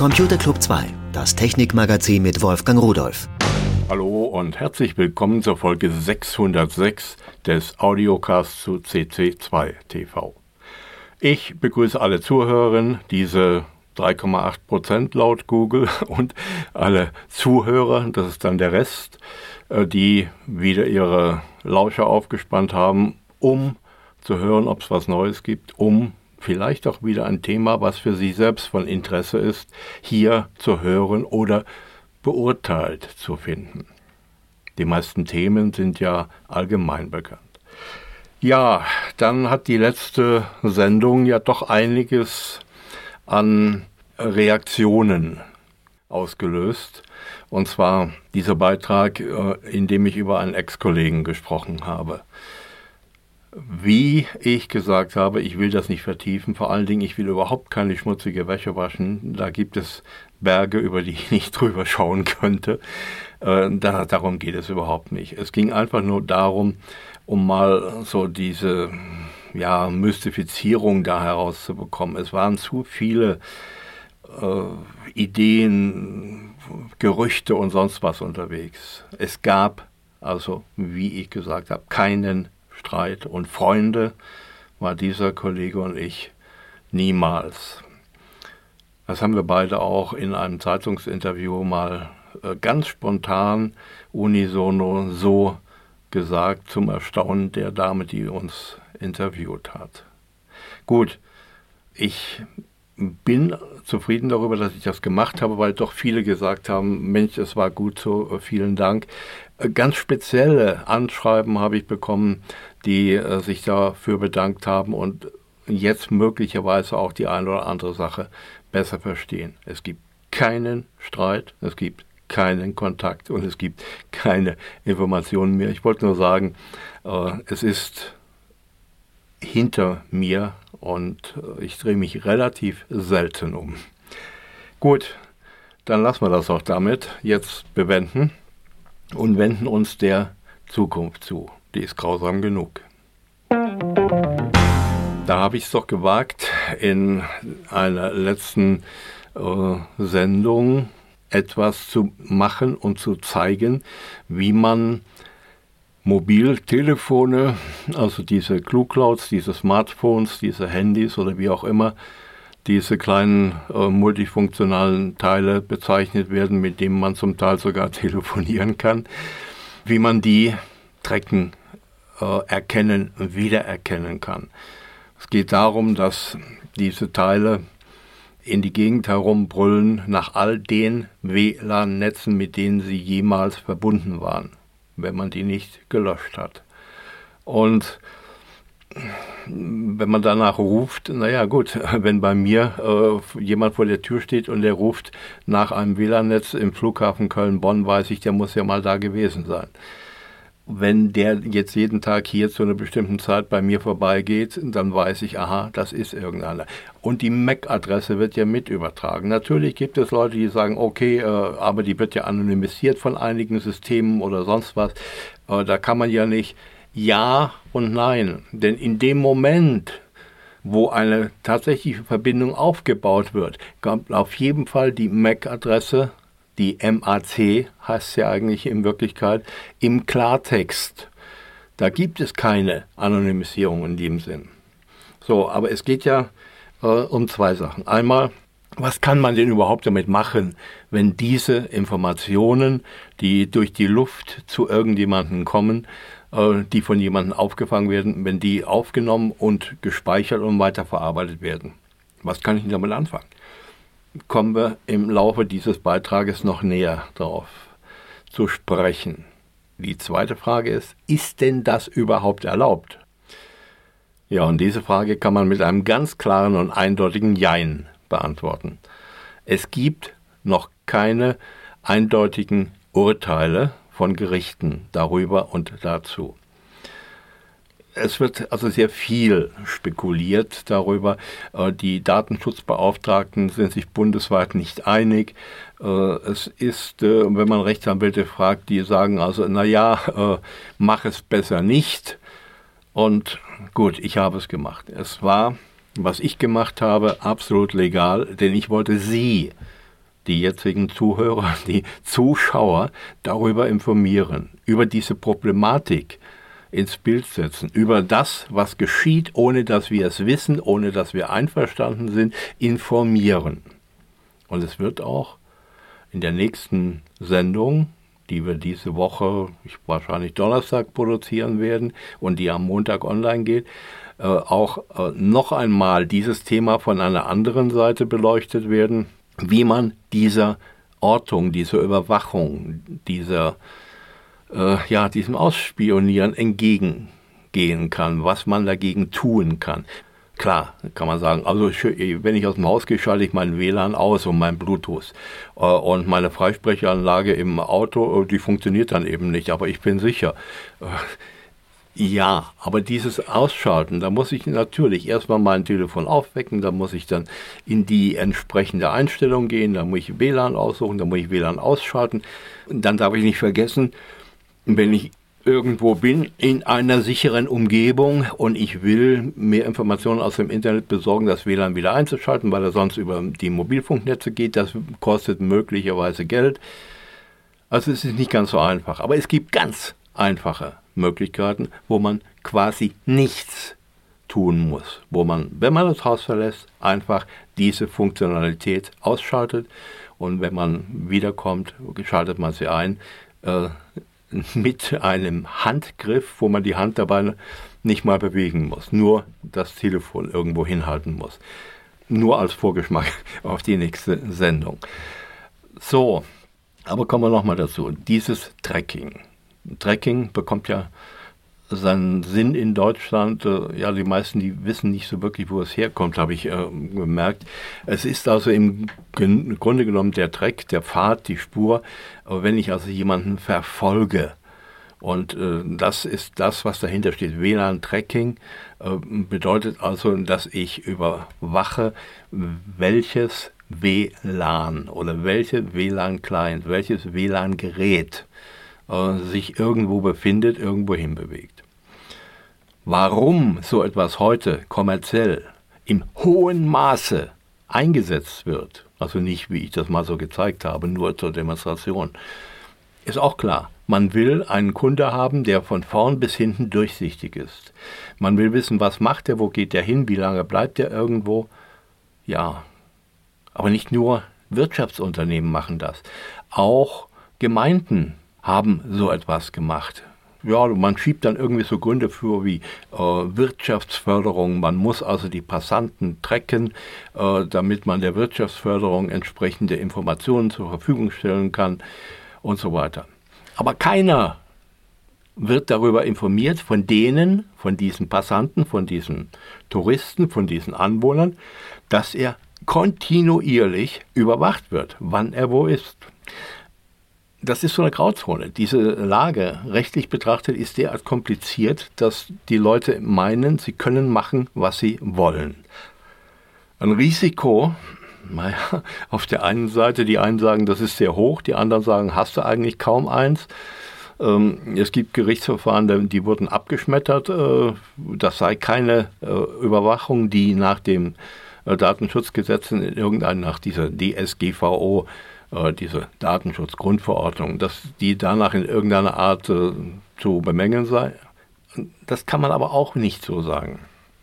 Computer Club 2, das Technikmagazin mit Wolfgang Rudolph. Hallo und herzlich willkommen zur Folge 606 des Audiocasts zu CC2 TV. Ich begrüße alle Zuhörerinnen, diese 3,8% laut Google und alle Zuhörer, das ist dann der Rest, die wieder ihre Lauscher aufgespannt haben, um zu hören, ob es was Neues gibt, um vielleicht auch wieder ein Thema, was für Sie selbst von Interesse ist, hier zu hören oder beurteilt zu finden. Die meisten Themen sind ja allgemein bekannt. Ja, dann hat die letzte Sendung ja doch einiges an Reaktionen ausgelöst. Und zwar dieser Beitrag, in dem ich über einen Ex-Kollegen gesprochen habe. Wie ich gesagt habe, ich will das nicht vertiefen, vor allen Dingen, ich will überhaupt keine schmutzige Wäsche waschen. Da gibt es Berge, über die ich nicht drüber schauen könnte. Darum geht es überhaupt nicht. Es ging einfach nur darum, um mal so diese Mystifizierung da herauszubekommen. Es waren zu viele Ideen, Gerüchte und sonst was unterwegs. Es gab also, wie ich gesagt habe, keinen Streit und Freunde war dieser Kollege und ich niemals. Das haben wir beide auch in einem Zeitungsinterview mal ganz spontan unisono so gesagt, zum Erstaunen der Dame, die uns interviewt hat. Gut, ich bin zufrieden darüber, dass ich das gemacht habe, weil doch viele gesagt haben, Mensch, es war gut so, vielen Dank. Ganz spezielle Anschreiben habe ich bekommen, die sich dafür bedankt haben und jetzt möglicherweise auch die eine oder andere Sache besser verstehen. Es gibt keinen Streit, es gibt keinen Kontakt und es gibt keine Informationen mehr. Ich wollte nur sagen, es ist hinter mir und ich drehe mich relativ selten um. Gut, dann lassen wir das auch damit jetzt bewenden und wenden uns der Zukunft zu. Die ist grausam genug. Da habe ich es doch gewagt, in einer letzten Sendung etwas zu machen und zu zeigen, wie man Mobiltelefone, also diese Clue-Clouds, diese Smartphones, diese Handys oder wie auch immer, diese kleinen multifunktionalen Teile bezeichnet werden, mit denen man zum Teil sogar telefonieren kann, wie man die tracken, erkennen und wiedererkennen kann. Es geht darum, dass diese Teile in die Gegend herumbrüllen nach all den WLAN-Netzen, mit denen sie jemals verbunden waren, wenn man die nicht gelöscht hat. Und wenn man danach ruft, naja gut, wenn bei mir jemand vor der Tür steht und der ruft nach einem WLAN-Netz im Flughafen Köln-Bonn, weiß ich, der muss ja mal da gewesen sein. Wenn der jetzt jeden Tag hier zu einer bestimmten Zeit bei mir vorbeigeht, dann weiß ich, aha, das ist irgendeiner. Und die MAC-Adresse wird ja mit übertragen. Natürlich gibt es Leute, die sagen, okay, aber die wird ja anonymisiert von einigen Systemen oder sonst was. Da kann man ja nicht. Ja und nein. Denn in dem Moment, wo eine tatsächliche Verbindung aufgebaut wird, kommt auf jeden Fall die MAC-Adresse, die MAC heißt ja eigentlich in Wirklichkeit, im Klartext. Da gibt es keine Anonymisierung in dem Sinn. So, aber es geht ja um zwei Sachen. Einmal, was kann man denn überhaupt damit machen, wenn diese Informationen, die durch die Luft zu irgendjemandem kommen, die von jemandem aufgefangen werden, wenn die aufgenommen und gespeichert und weiterverarbeitet werden? Was kann ich denn damit anfangen? Kommen wir im Laufe dieses Beitrages noch näher darauf zu sprechen. Die zweite Frage ist denn das überhaupt erlaubt? Ja, und diese Frage kann man mit einem ganz klaren und eindeutigen Jein beantworten. Es gibt noch keine eindeutigen Urteile von Gerichten darüber und dazu. Es wird also sehr viel spekuliert darüber. Die Datenschutzbeauftragten sind sich bundesweit nicht einig. Es ist, wenn man Rechtsanwälte fragt, die sagen also, mach es besser nicht. Und gut, ich habe es gemacht. Es war, was ich gemacht habe, absolut legal, denn ich wollte Sie die jetzigen Zuhörer, die Zuschauer darüber informieren, über diese Problematik ins Bild setzen, über das, was geschieht, ohne dass wir es wissen, ohne dass wir einverstanden sind, informieren. Und es wird auch in der nächsten Sendung, die wir diese Woche, wahrscheinlich Donnerstag produzieren werden und die am Montag online geht, auch noch einmal dieses Thema von einer anderen Seite beleuchtet werden, wie man dieser Ortung, dieser Überwachung, diesem Ausspionieren entgegengehen kann, was man dagegen tun kann. Klar, kann man sagen, also wenn ich aus dem Haus gehe, schalte ich mein WLAN aus und mein Bluetooth. Und meine Freisprechanlage im Auto, die funktioniert dann eben nicht, aber ich bin sicher. Ja, aber dieses Ausschalten, da muss ich natürlich erstmal mein Telefon aufwecken, da muss ich dann in die entsprechende Einstellung gehen, da muss ich WLAN aussuchen, da muss ich WLAN ausschalten. Und dann darf ich nicht vergessen, wenn ich irgendwo bin in einer sicheren Umgebung und ich will mehr Informationen aus dem Internet besorgen, das WLAN wieder einzuschalten, weil er sonst über die Mobilfunknetze geht, das kostet möglicherweise Geld. Also es ist nicht ganz so einfach, aber es gibt ganz einfache Möglichkeiten, wo man quasi nichts tun muss, wo man, wenn man das Haus verlässt, einfach diese Funktionalität ausschaltet und wenn man wiederkommt, schaltet man sie ein, mit einem Handgriff, wo man die Hand dabei nicht mal bewegen muss, nur das Telefon irgendwo hinhalten muss. Nur als Vorgeschmack auf die nächste Sendung. So, aber kommen wir nochmal dazu. Dieses Tracking. Tracking bekommt ja seinen Sinn in Deutschland. Die meisten, die wissen nicht so wirklich, wo es herkommt, habe ich gemerkt. Es ist also im Grunde genommen der Track, der Pfad, die Spur, wenn ich also jemanden verfolge. Und das ist das, was dahinter steht. WLAN-Tracking bedeutet also, dass ich überwache, welches WLAN oder welche WLAN-Client, welches WLAN-Gerät sich irgendwo befindet, irgendwo hinbewegt. Warum so etwas heute kommerziell im hohen Maße eingesetzt wird, also nicht, wie ich das mal so gezeigt habe, nur zur Demonstration, ist auch klar. Man will einen Kunde haben, der von vorn bis hinten durchsichtig ist. Man will wissen, was macht er, wo geht er hin, wie lange bleibt er irgendwo. Ja, aber nicht nur Wirtschaftsunternehmen machen das. Auch Gemeinden haben so etwas gemacht. Ja, man schiebt dann irgendwie so Gründe für wie Wirtschaftsförderung. Man muss also die Passanten tracken, damit man der Wirtschaftsförderung entsprechende Informationen zur Verfügung stellen kann und so weiter. Aber keiner wird darüber informiert von diesen Passanten, von diesen Touristen, von diesen Anwohnern, dass er kontinuierlich überwacht wird, wann er wo ist. Das ist so eine Grauzone. Diese Lage, rechtlich betrachtet, ist derart kompliziert, dass die Leute meinen, sie können machen, was sie wollen. Ein Risiko, auf der einen Seite, die einen sagen, das ist sehr hoch, die anderen sagen, hast du eigentlich kaum eins. Es gibt Gerichtsverfahren, die wurden abgeschmettert. Das sei keine Überwachung, die nach dem Datenschutzgesetzen in nach dieser DSGVO, diese Datenschutzgrundverordnung, dass die danach in irgendeiner Art zu bemängeln sei. Das kann man aber auch nicht so sagen.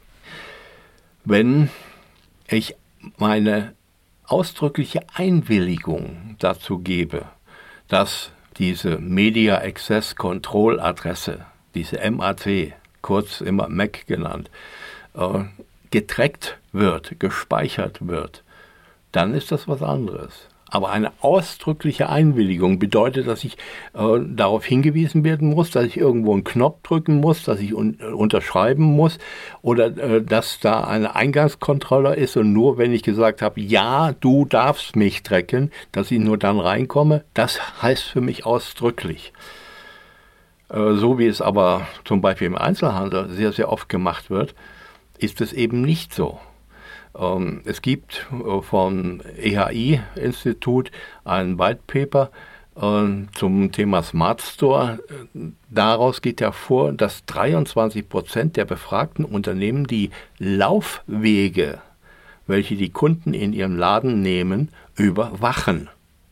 Wenn ich meine ausdrückliche Einwilligung dazu gebe, dass diese Media Access Control Adresse, diese MAC, kurz immer MAC genannt, getrackt wird, gespeichert wird, dann ist das was anderes. Aber eine ausdrückliche Einwilligung bedeutet, dass ich darauf hingewiesen werden muss, dass ich irgendwo einen Knopf drücken muss, dass ich unterschreiben muss oder dass da eine Eingangskontrolle ist und nur wenn ich gesagt habe, ja, du darfst mich tracken, dass ich nur dann reinkomme, das heißt für mich ausdrücklich. So wie es aber zum Beispiel im Einzelhandel sehr, sehr oft gemacht wird, ist es eben nicht so. Es gibt vom EHI-Institut ein White Paper zum Thema Smart Store. Daraus geht hervor, dass 23% der befragten Unternehmen die Laufwege, welche die Kunden in ihrem Laden nehmen, überwachen.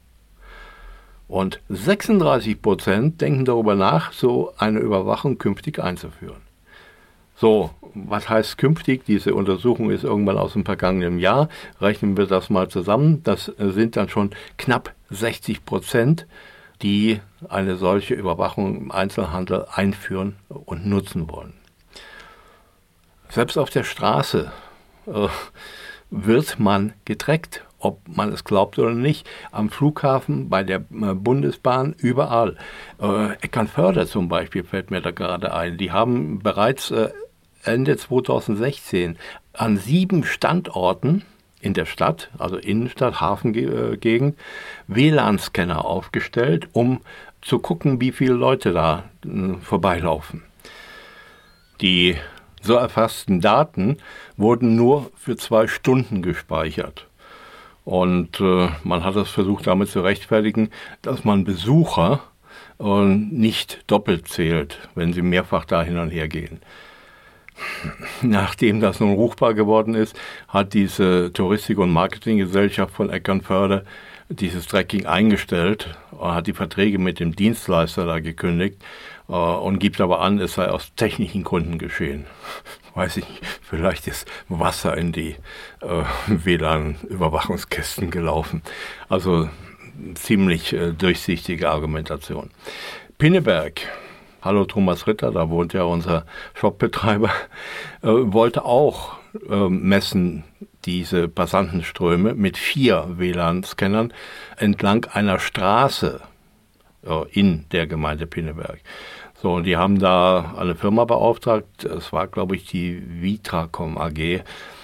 Und 36% denken darüber nach, so eine Überwachung künftig einzuführen. So, was heißt künftig? Diese Untersuchung ist irgendwann aus dem vergangenen Jahr. Rechnen wir das mal zusammen. Das sind dann schon knapp 60%, die eine solche Überwachung im Einzelhandel einführen und nutzen wollen. Selbst auf der Straße wird man getrackt, ob man es glaubt oder nicht. Am Flughafen, bei der Bundesbahn, überall. Eckernförde zum Beispiel fällt mir da gerade ein. Die haben bereits Ende 2016 an 7 Standorten in der Stadt, also Innenstadt, Hafengegend, WLAN-Scanner aufgestellt, um zu gucken, wie viele Leute da vorbeilaufen. Die so erfassten Daten wurden nur für 2 Stunden gespeichert. Und man hat es versucht, damit zu rechtfertigen, dass man Besucher nicht doppelt zählt, wenn sie mehrfach da hin und her gehen. Nachdem das nun ruchbar geworden ist, hat diese Touristik- und Marketinggesellschaft von Eckernförde dieses Tracking eingestellt, hat die Verträge mit dem Dienstleister da gekündigt und gibt aber an, es sei aus technischen Gründen geschehen. Weiß ich nicht, vielleicht ist Wasser in die WLAN-Überwachungskästen gelaufen. Also ziemlich durchsichtige Argumentation. Pinneberg. Hallo Thomas Ritter, da wohnt ja unser Shopbetreiber, wollte auch messen diese Passantenströme mit 4 WLAN-Scannern entlang einer Straße in der Gemeinde Pinneberg. So, und die haben da eine Firma beauftragt, das war glaube ich die Vitracom AG,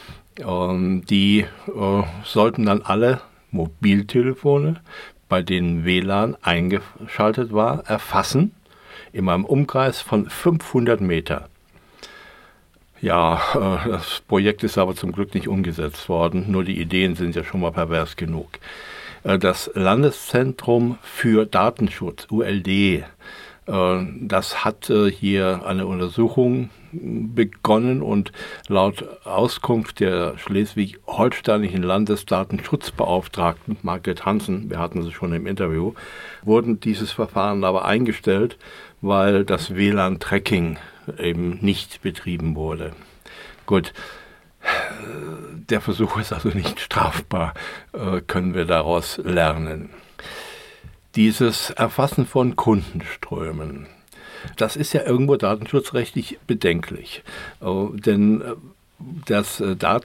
die sollten dann alle Mobiltelefone, bei denen WLAN eingeschaltet war, erfassen, in einem Umkreis von 500 Meter. Ja, das Projekt ist aber zum Glück nicht umgesetzt worden, nur die Ideen sind ja schon mal pervers genug. Das Landeszentrum für Datenschutz, ULD, das hat hier eine Untersuchung begonnen und laut Auskunft der schleswig-holsteinischen Landesdatenschutzbeauftragten, Margret Hansen, wir hatten sie schon im Interview, wurden dieses Verfahren aber eingestellt, weil das WLAN-Tracking eben nicht betrieben wurde. Gut, der Versuch ist also nicht strafbar, können wir daraus lernen. Dieses Erfassen von Kundenströmen, das ist ja irgendwo datenschutzrechtlich bedenklich, denn das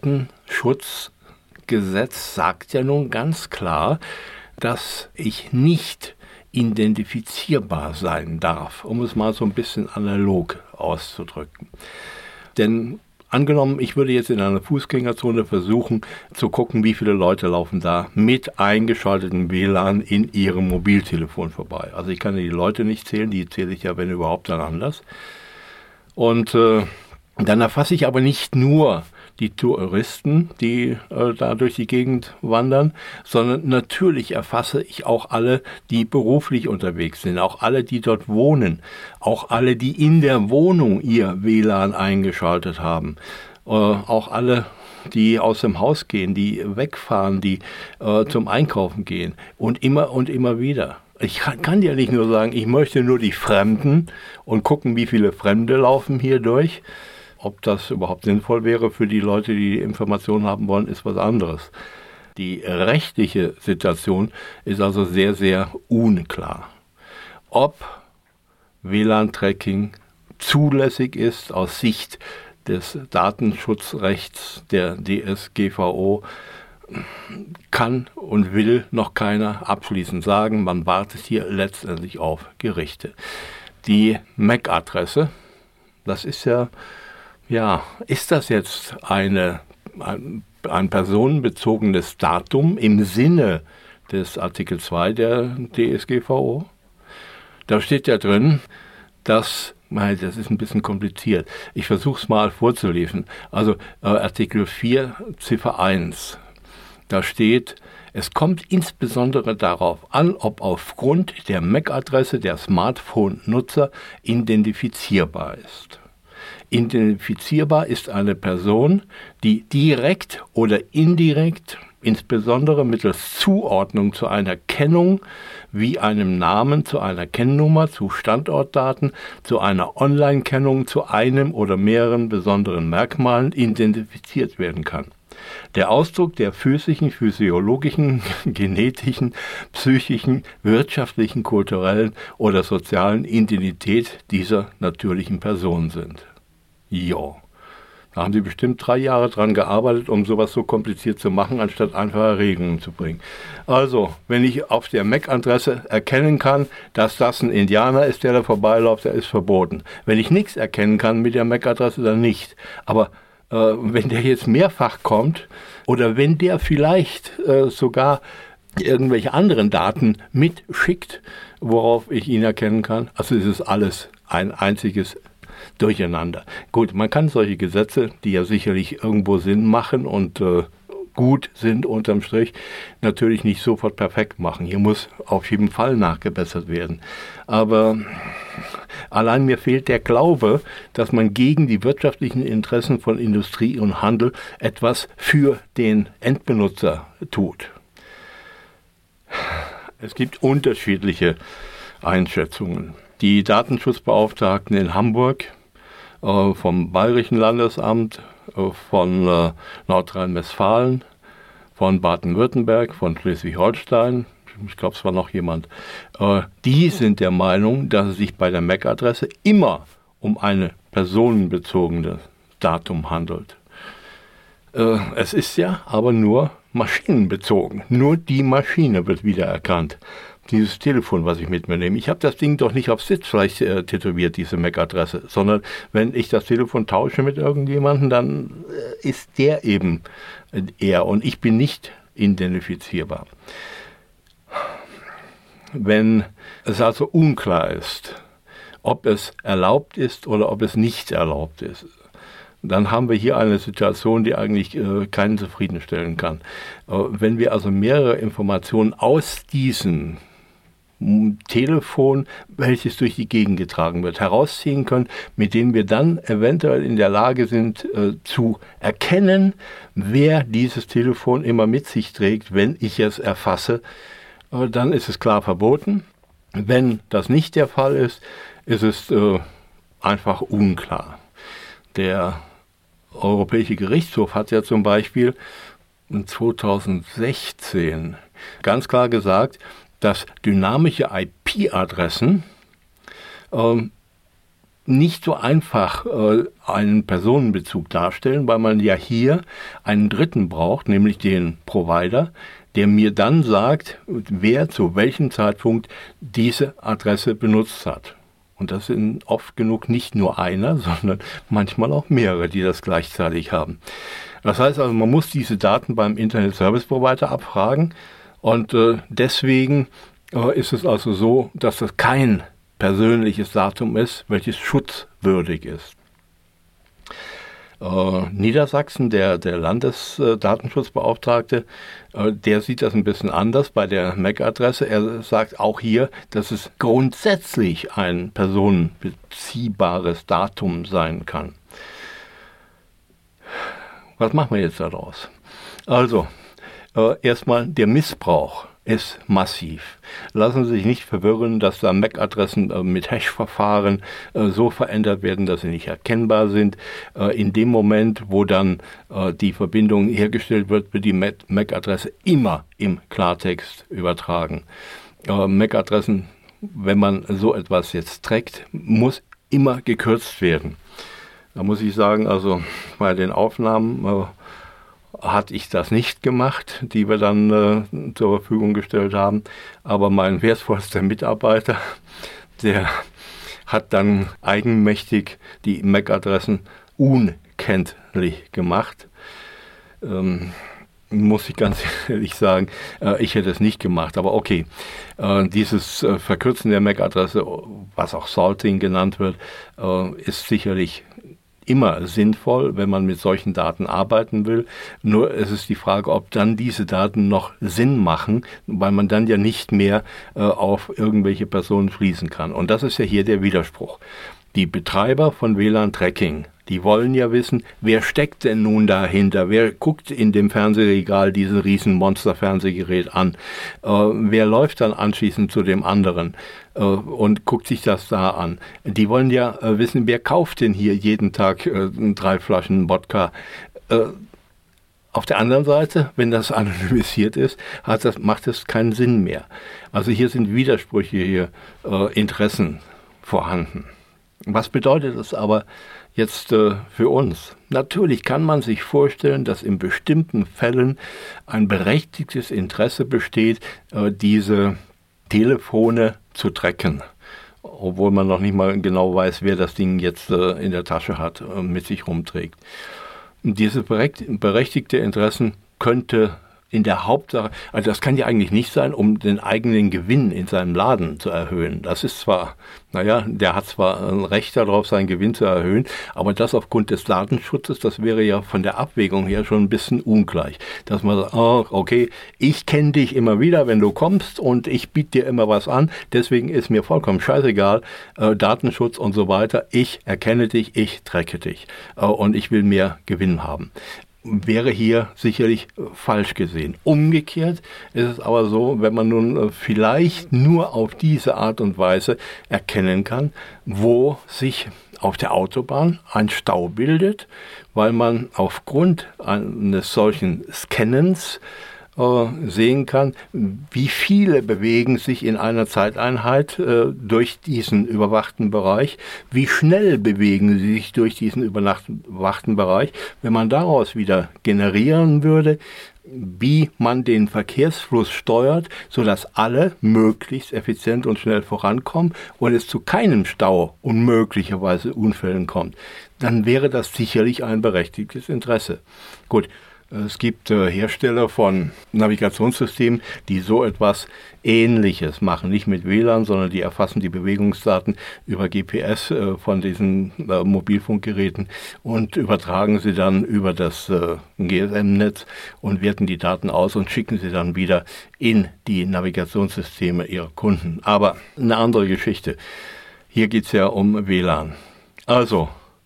Datenschutzgesetz sagt ja nun ganz klar, dass ich nicht identifizierbar sein darf, um es mal so ein bisschen analog auszudrücken. Denn angenommen, ich würde jetzt in einer Fußgängerzone versuchen zu gucken, wie viele Leute laufen da mit eingeschaltetem WLAN in ihrem Mobiltelefon vorbei. Also ich kann ja die Leute nicht zählen, die zähle ich ja, wenn überhaupt, dann anders. Und dann erfasse ich aber nicht nur die Touristen, die da durch die Gegend wandern, sondern natürlich erfasse ich auch alle, die beruflich unterwegs sind, auch alle, die dort wohnen, auch alle, die in der Wohnung ihr WLAN eingeschaltet haben, auch alle, die aus dem Haus gehen, die wegfahren, die zum Einkaufen gehen und immer wieder. Ich kann ja nicht nur sagen, ich möchte nur die Fremden und gucken, wie viele Fremde laufen hier durch. Ob das überhaupt sinnvoll wäre für die Leute, die Informationen haben wollen, ist was anderes. Die rechtliche Situation ist also sehr, sehr unklar. Ob WLAN-Tracking zulässig ist aus Sicht des Datenschutzrechts der DSGVO, kann und will noch keiner abschließend sagen. Man wartet hier letztendlich auf Gerichte. Die MAC-Adresse, das ist ist das jetzt ein personenbezogenes Datum im Sinne des Artikel 2 der DSGVO? Da steht ja drin, das ist ein bisschen kompliziert. Ich versuche es mal vorzulesen. Also Artikel 4, Ziffer 1. Da steht, es kommt insbesondere darauf an, ob aufgrund der MAC-Adresse der Smartphone-Nutzer identifizierbar ist. Identifizierbar ist eine Person, die direkt oder indirekt, insbesondere mittels Zuordnung zu einer Kennung wie einem Namen, zu einer Kennnummer, zu Standortdaten, zu einer Online-Kennung, zu einem oder mehreren besonderen Merkmalen identifiziert werden kann. Der Ausdruck der physischen, physiologischen, genetischen, psychischen, wirtschaftlichen, kulturellen oder sozialen Identität dieser natürlichen Person sind. Jo. Da haben sie bestimmt 3 Jahre dran gearbeitet, um sowas so kompliziert zu machen, anstatt einfache Regelungen zu bringen. Also, wenn ich auf der MAC-Adresse erkennen kann, dass das ein Indianer ist, der da vorbeiläuft, der ist verboten. Wenn ich nichts erkennen kann mit der MAC-Adresse, dann nicht. Aber wenn der jetzt mehrfach kommt oder wenn der vielleicht sogar irgendwelche anderen Daten mitschickt, worauf ich ihn erkennen kann, also es ist alles ein einziges Durcheinander. Gut, man kann solche Gesetze, die ja sicherlich irgendwo Sinn machen und gut sind unterm Strich, natürlich nicht sofort perfekt machen. Hier muss auf jeden Fall nachgebessert werden. Aber allein mir fehlt der Glaube, dass man gegen die wirtschaftlichen Interessen von Industrie und Handel etwas für den Endbenutzer tut. Es gibt unterschiedliche Einschätzungen. Die Datenschutzbeauftragten in Hamburg, vom Bayerischen Landesamt, von Nordrhein-Westfalen, von Baden-Württemberg, von Schleswig-Holstein, ich glaube, es war noch jemand, die sind der Meinung, dass es sich bei der MAC-Adresse immer um eine personenbezogene Datum handelt. Es ist ja aber nur maschinenbezogen. Nur die Maschine wird wiedererkannt. Dieses Telefon, was ich mit mir nehme. Ich habe das Ding doch nicht auf Sitzfleisch tätowiert, diese MAC-Adresse, sondern wenn ich das Telefon tausche mit irgendjemandem, dann ist der eben er und ich bin nicht identifizierbar. Wenn es also unklar ist, ob es erlaubt ist oder ob es nicht erlaubt ist, dann haben wir hier eine Situation, die eigentlich keinen zufriedenstellen kann. Wenn wir also mehrere Informationen aus diesem Telefon, welches durch die Gegend getragen wird, herausziehen können, mit denen wir dann eventuell in der Lage sind zu erkennen, wer dieses Telefon immer mit sich trägt, wenn ich es erfasse, dann ist es klar verboten. Wenn das nicht der Fall ist, ist es einfach unklar. Der Europäische Gerichtshof hat ja zum Beispiel 2016 ganz klar gesagt, dass dynamische IP-Adressen nicht so einfach einen Personenbezug darstellen, weil man ja hier einen Dritten braucht, nämlich den Provider, der mir dann sagt, wer zu welchem Zeitpunkt diese Adresse benutzt hat. Und das sind oft genug nicht nur einer, sondern manchmal auch mehrere, die das gleichzeitig haben. Das heißt also, man muss diese Daten beim Internet Service Provider abfragen und deswegen ist es also so, dass das kein persönliches Datum ist, welches schutzwürdig ist. Niedersachsen, der Landesdatenschutzbeauftragte, der sieht das ein bisschen anders bei der MAC-Adresse. Er sagt auch hier, dass es grundsätzlich ein personenbeziehbares Datum sein kann. Was machen wir jetzt daraus? Also, erstmal der Missbrauch ist massiv. Lassen Sie sich nicht verwirren, dass da MAC-Adressen mit Hash-Verfahren so verändert werden, dass sie nicht erkennbar sind. In dem Moment, wo dann die Verbindung hergestellt wird, wird die MAC-Adresse immer im Klartext übertragen. MAC-Adressen, wenn man so etwas jetzt trägt, muss immer gekürzt werden. Da muss ich sagen, also bei den Aufnahmen hatte ich das nicht gemacht, die wir dann zur Verfügung gestellt haben. Aber mein wertvollster Mitarbeiter, der hat dann eigenmächtig die MAC-Adressen unkenntlich gemacht. Muss ich ganz ehrlich sagen, ich hätte es nicht gemacht. Aber okay, dieses Verkürzen der MAC-Adresse, was auch Salting genannt wird, ist sicherlich immer sinnvoll, wenn man mit solchen Daten arbeiten will. Nur es ist die Frage, ob dann diese Daten noch Sinn machen, weil man dann ja nicht mehr auf irgendwelche Personen schließen kann. Und das ist ja hier der Widerspruch. Die Betreiber von WLAN-Tracking, die wollen ja wissen, wer steckt denn nun dahinter? Wer guckt in dem Fernsehregal diesen riesen Monster-Fernsehgerät an? Wer läuft dann anschließend zu dem anderen und guckt sich das da an? Die wollen ja wissen, wer kauft denn hier jeden Tag 3 Flaschen Wodka? Auf der anderen Seite, wenn das anonymisiert ist, macht es keinen Sinn mehr. Also hier sind widersprüchliche Interessen vorhanden. Was bedeutet das aber jetzt für uns? Natürlich kann man sich vorstellen, dass in bestimmten Fällen ein berechtigtes Interesse besteht, diese Telefone zu tracken, obwohl man noch nicht mal genau weiß, wer das Ding jetzt in der Tasche hat und mit sich rumträgt. Diese berechtigte Interessen könnte in der Hauptsache, also das kann ja eigentlich nicht sein, um den eigenen Gewinn in seinem Laden zu erhöhen. Das ist zwar, der hat zwar ein Recht darauf, seinen Gewinn zu erhöhen, aber das aufgrund des Datenschutzes, das wäre ja von der Abwägung her schon ein bisschen ungleich. Dass man sagt, okay, ich kenne dich immer wieder, wenn du kommst und ich biete dir immer was an, deswegen ist mir vollkommen scheißegal, Datenschutz und so weiter, ich erkenne dich, ich tracke dich und ich will mehr Gewinn haben. Wäre hier sicherlich falsch gesehen. Umgekehrt ist es aber so, wenn man nun vielleicht nur auf diese Art und Weise erkennen kann, wo sich auf der Autobahn ein Stau bildet, weil man aufgrund eines solchen Scannens sehen kann, wie viele bewegen sich in einer Zeiteinheit durch diesen überwachten Bereich, wie schnell bewegen sie sich durch diesen überwachten Bereich. Wenn man daraus wieder generieren würde, wie man den Verkehrsfluss steuert, sodass alle möglichst effizient und schnell vorankommen und es zu keinem Stau und möglicherweise Unfällen kommt, dann wäre das sicherlich ein berechtigtes Interesse. Gut. Es gibt Hersteller von Navigationssystemen, die so etwas Ähnliches machen. Nicht mit WLAN, sondern die erfassen die Bewegungsdaten über GPS von diesen Mobilfunkgeräten und übertragen sie dann über das GSM-Netz und werten die Daten aus und schicken sie dann wieder in die Navigationssysteme ihrer Kunden. Aber eine andere Geschichte. Hier geht es ja um WLAN. Also,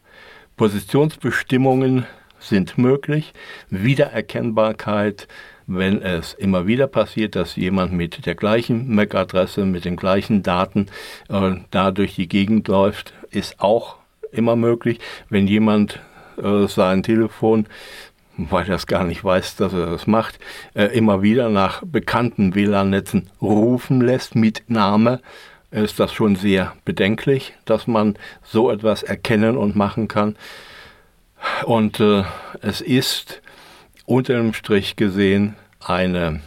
Positionsbestimmungen sind möglich. Wiedererkennbarkeit, wenn es immer wieder passiert, dass jemand mit der gleichen MAC-Adresse, mit den gleichen Daten da durch die Gegend läuft, ist auch immer möglich. Wenn jemand sein Telefon, weil er es gar nicht weiß, dass er das macht, immer wieder nach bekannten WLAN-Netzen rufen lässt mit Name, ist das schon sehr bedenklich, dass man so etwas erkennen und machen kann. Und es ist unter dem Strich gesehen eine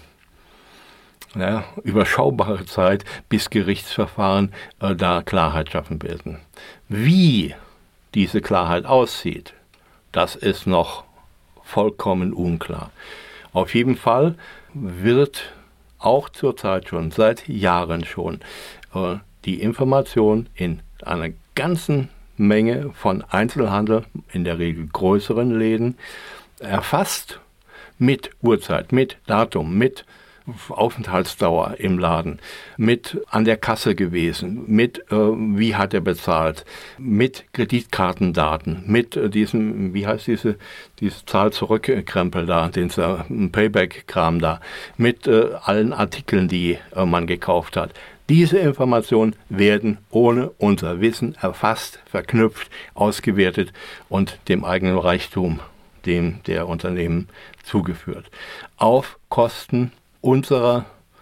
überschaubare Zeit, bis Gerichtsverfahren da Klarheit schaffen werden. Wie diese Klarheit aussieht, das ist noch vollkommen unklar. Auf jeden Fall wird auch zurzeit schon, seit Jahren schon, die Information in einer ganzen Menge von Einzelhandel, in der Regel größeren Läden, erfasst mit Uhrzeit, mit Datum, mit Aufenthaltsdauer im Laden, mit an der Kasse gewesen, mit wie hat er bezahlt, mit Kreditkartendaten, mit diesem, wie heißt diese Zahl-Zurück-Krempel da, den Payback-Kram da, mit allen Artikeln, die man gekauft hat. Diese Informationen werden ohne unser Wissen erfasst, verknüpft, ausgewertet und dem eigenen Reichtum, dem der Unternehmen zugeführt. Auf Kosten unserer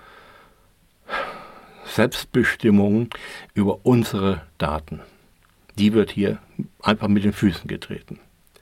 Selbstbestimmung über unsere Daten. Die wird hier einfach mit den Füßen getreten.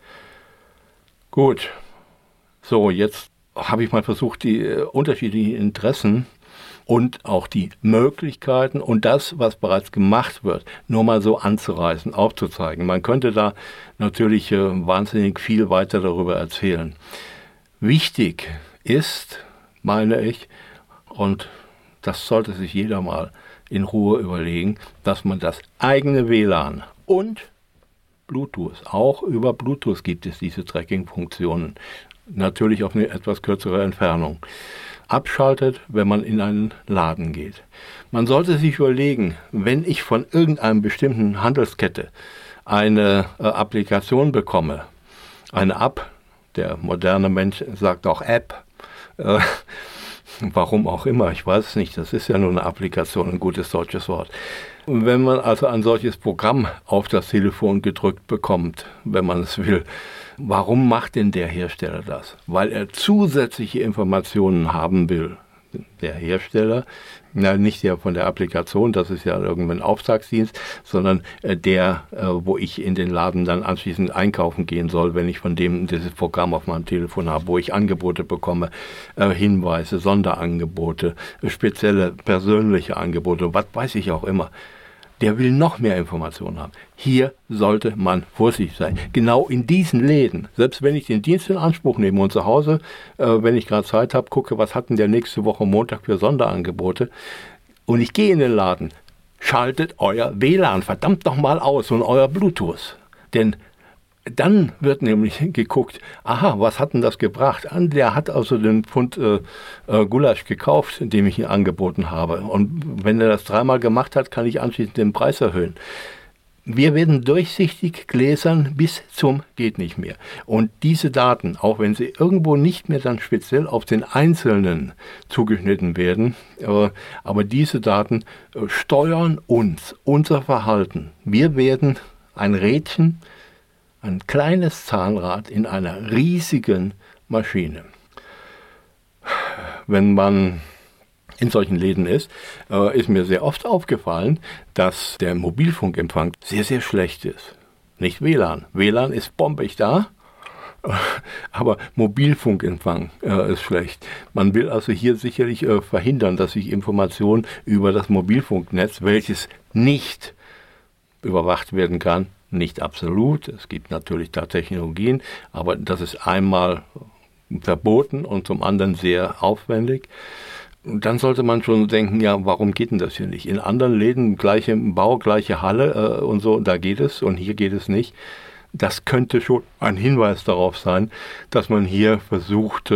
Gut, so jetzt habe ich mal versucht, die unterschiedlichen Interessen und auch die Möglichkeiten und das, was bereits gemacht wird, nur mal so anzureißen, aufzuzeigen. Man könnte da natürlich wahnsinnig viel weiter darüber erzählen. Wichtig ist, meine ich, und das sollte sich jeder mal in Ruhe überlegen, dass man das eigene WLAN und Bluetooth, auch über Bluetooth gibt es diese Tracking-Funktionen, natürlich auf eine etwas kürzere Entfernung, abschaltet, wenn man in einen Laden geht. Man sollte sich überlegen, wenn ich von irgendeinem bestimmten Handelskette eine Applikation bekomme, eine App, der moderne Mensch sagt auch App, warum auch immer, ich weiß es nicht, das ist ja nur eine Applikation, ein gutes deutsches Wort. Und wenn man also ein solches Programm auf das Telefon gedrückt bekommt, wenn man es will, warum macht denn der Hersteller das? Weil er zusätzliche Informationen haben will. Der Hersteller, nicht der von der Applikation, das ist ja irgendwann ein Auftragsdienst, sondern der, wo ich in den Laden dann anschließend einkaufen gehen soll, wenn ich von dem dieses Programm auf meinem Telefon habe, wo ich Angebote bekomme, Hinweise, Sonderangebote, spezielle persönliche Angebote, was weiß ich auch immer. Der will noch mehr Informationen haben. Hier sollte man vorsichtig sein. Genau in diesen Läden, selbst wenn ich den Dienst in Anspruch nehme und zu Hause, wenn ich gerade Zeit habe, gucke, was hat denn der nächste Woche Montag für Sonderangebote, und ich gehe in den Laden, schaltet euer WLAN verdammt nochmal aus und euer Bluetooth. Denn dann wird nämlich geguckt, aha, was hat denn das gebracht? Der hat also den Pfund Gulasch gekauft, den ich ihm angeboten habe. Und wenn er das 3-mal gemacht hat, kann ich anschließend den Preis erhöhen. Wir werden durchsichtig gläsern bis zum geht nicht mehr. Und diese Daten, auch wenn sie irgendwo nicht mehr dann speziell auf den Einzelnen zugeschnitten werden, aber diese Daten steuern uns, unser Verhalten. Wir werden ein Rädchen, ein kleines Zahnrad in einer riesigen Maschine. Wenn man in solchen Läden ist mir sehr oft aufgefallen, dass der Mobilfunkempfang sehr, sehr schlecht ist. Nicht WLAN. WLAN ist bombig da, aber Mobilfunkempfang ist schlecht. Man will also hier sicherlich verhindern, dass sich Informationen über das Mobilfunknetz, welches nicht überwacht werden kann, nicht absolut, es gibt natürlich da Technologien, aber das ist einmal verboten und zum anderen sehr aufwendig. Und dann sollte man schon denken, ja, warum geht denn das hier nicht? In anderen Läden, gleiche Bau, gleiche Halle und so, da geht es und hier geht es nicht. Das könnte schon ein Hinweis darauf sein, dass man hier versucht,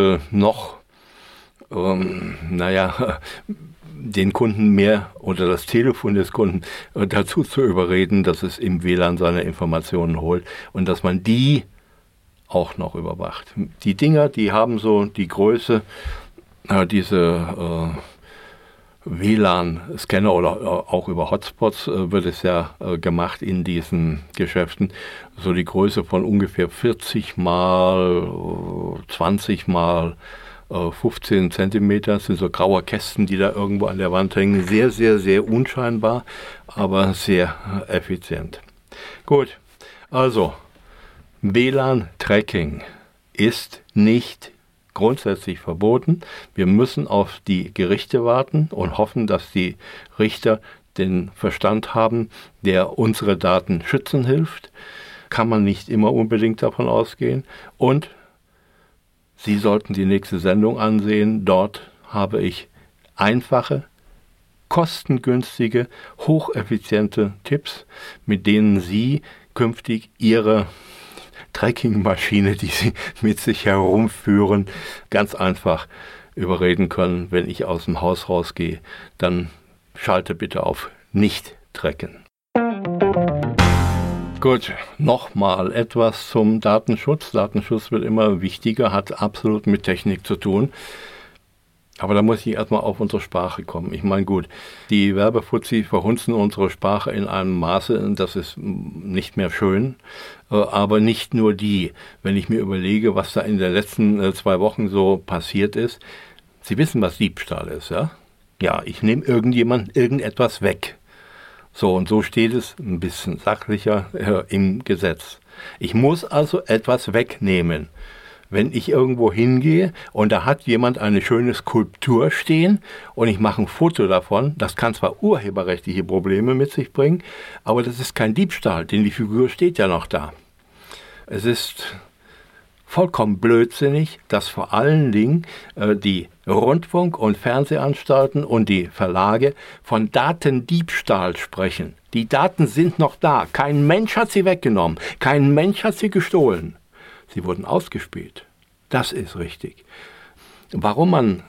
den Kunden mehr oder das Telefon des Kunden dazu zu überreden, dass es im WLAN seine Informationen holt und dass man die auch noch überwacht. Die Dinger, die haben so die Größe, diese WLAN-Scanner oder auch über Hotspots wird es ja gemacht in diesen Geschäften, so die Größe von ungefähr 40 mal 20 mal 15 Zentimeter, das sind so graue Kästen, die da irgendwo an der Wand hängen. Sehr, sehr, sehr unscheinbar, aber sehr effizient. Gut, also WLAN-Tracking ist nicht grundsätzlich verboten. Wir müssen auf die Gerichte warten und hoffen, dass die Richter den Verstand haben, der unsere Daten schützen hilft. Kann man nicht immer unbedingt davon ausgehen. Und Sie sollten die nächste Sendung ansehen. Dort habe ich einfache, kostengünstige, hocheffiziente Tipps, mit denen Sie künftig Ihre Trekkingmaschine, die Sie mit sich herumführen, ganz einfach überreden können. Wenn ich aus dem Haus rausgehe, dann schalte bitte auf Nicht-Trecken. Gut, nochmal etwas zum Datenschutz. Datenschutz wird immer wichtiger, hat absolut mit Technik zu tun. Aber da muss ich erstmal auf unsere Sprache kommen. Ich meine, gut, die Werbefuzzi verhunzen unsere Sprache in einem Maße, das ist nicht mehr schön. Aber nicht nur die. Wenn ich mir überlege, was da in den letzten 2 Wochen so passiert ist. Sie wissen, was Diebstahl ist, ja? Ja, ich nehme irgendetwas weg. So, und so steht es ein bisschen sachlicher im Gesetz. Ich muss also etwas wegnehmen. Wenn ich irgendwo hingehe und da hat jemand eine schöne Skulptur stehen und ich mache ein Foto davon, das kann zwar urheberrechtliche Probleme mit sich bringen, aber das ist kein Diebstahl, denn die Figur steht ja noch da. Es ist vollkommen blödsinnig, dass vor allen Dingen die Rundfunk- und Fernsehanstalten und die Verlage von Datendiebstahl sprechen. Die Daten sind noch da. Kein Mensch hat sie weggenommen. Kein Mensch hat sie gestohlen. Sie wurden ausgespäht. Das ist richtig. Warum man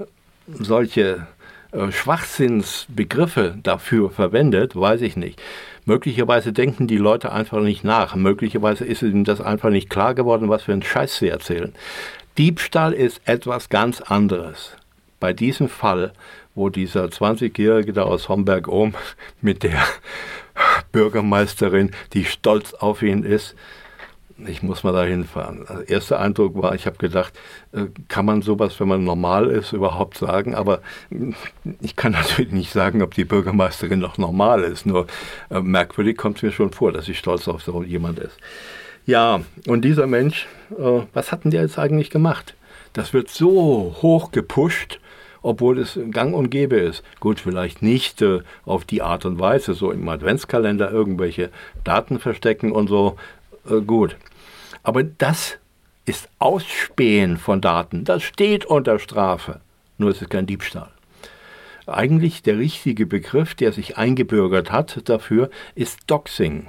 solche Schwachsinnsbegriffe dafür verwendet, weiß ich nicht. Möglicherweise denken die Leute einfach nicht nach. Möglicherweise ist ihnen das einfach nicht klar geworden, was für einen Scheiß sie erzählen. Diebstahl ist etwas ganz anderes. Bei diesem Fall, wo dieser 20-Jährige da aus Homberg-Ohm mit der Bürgermeisterin, die stolz auf ihn ist, ich muss mal da hinfahren. Also erster Eindruck war, ich habe gedacht, kann man sowas, wenn man normal ist, überhaupt sagen? Aber ich kann natürlich nicht sagen, ob die Bürgermeisterin noch normal ist. Nur merkwürdig kommt es mir schon vor, dass sie stolz auf so jemand ist. Ja, und dieser Mensch, was hat denn der jetzt eigentlich gemacht? Das wird so hoch gepusht, obwohl es gang und gäbe ist. Gut, vielleicht nicht auf die Art und Weise, so im Adventskalender irgendwelche Daten verstecken und so, gut. Aber das ist Ausspähen von Daten. Das steht unter Strafe. Nur es ist kein Diebstahl. Eigentlich der richtige Begriff, der sich eingebürgert hat dafür, ist Doxing.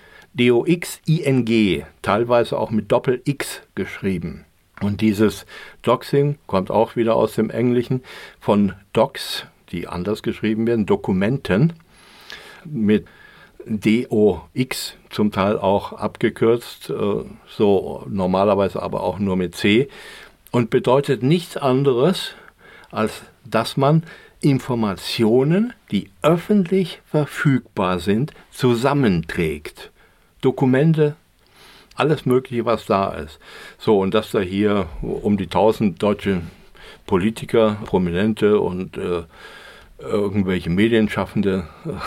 D-O-X-I-N-G, teilweise auch mit Doppel-X geschrieben. Und dieses Doxing kommt auch wieder aus dem Englischen von Docs, die anders geschrieben werden, Dokumenten, mit D-O-X, zum Teil auch abgekürzt, so normalerweise aber auch nur mit C, und bedeutet nichts anderes, als dass man Informationen, die öffentlich verfügbar sind, zusammenträgt. Dokumente, alles Mögliche, was da ist. So, und dass da hier um die 1000 deutsche Politiker, Prominente und irgendwelche Medienschaffende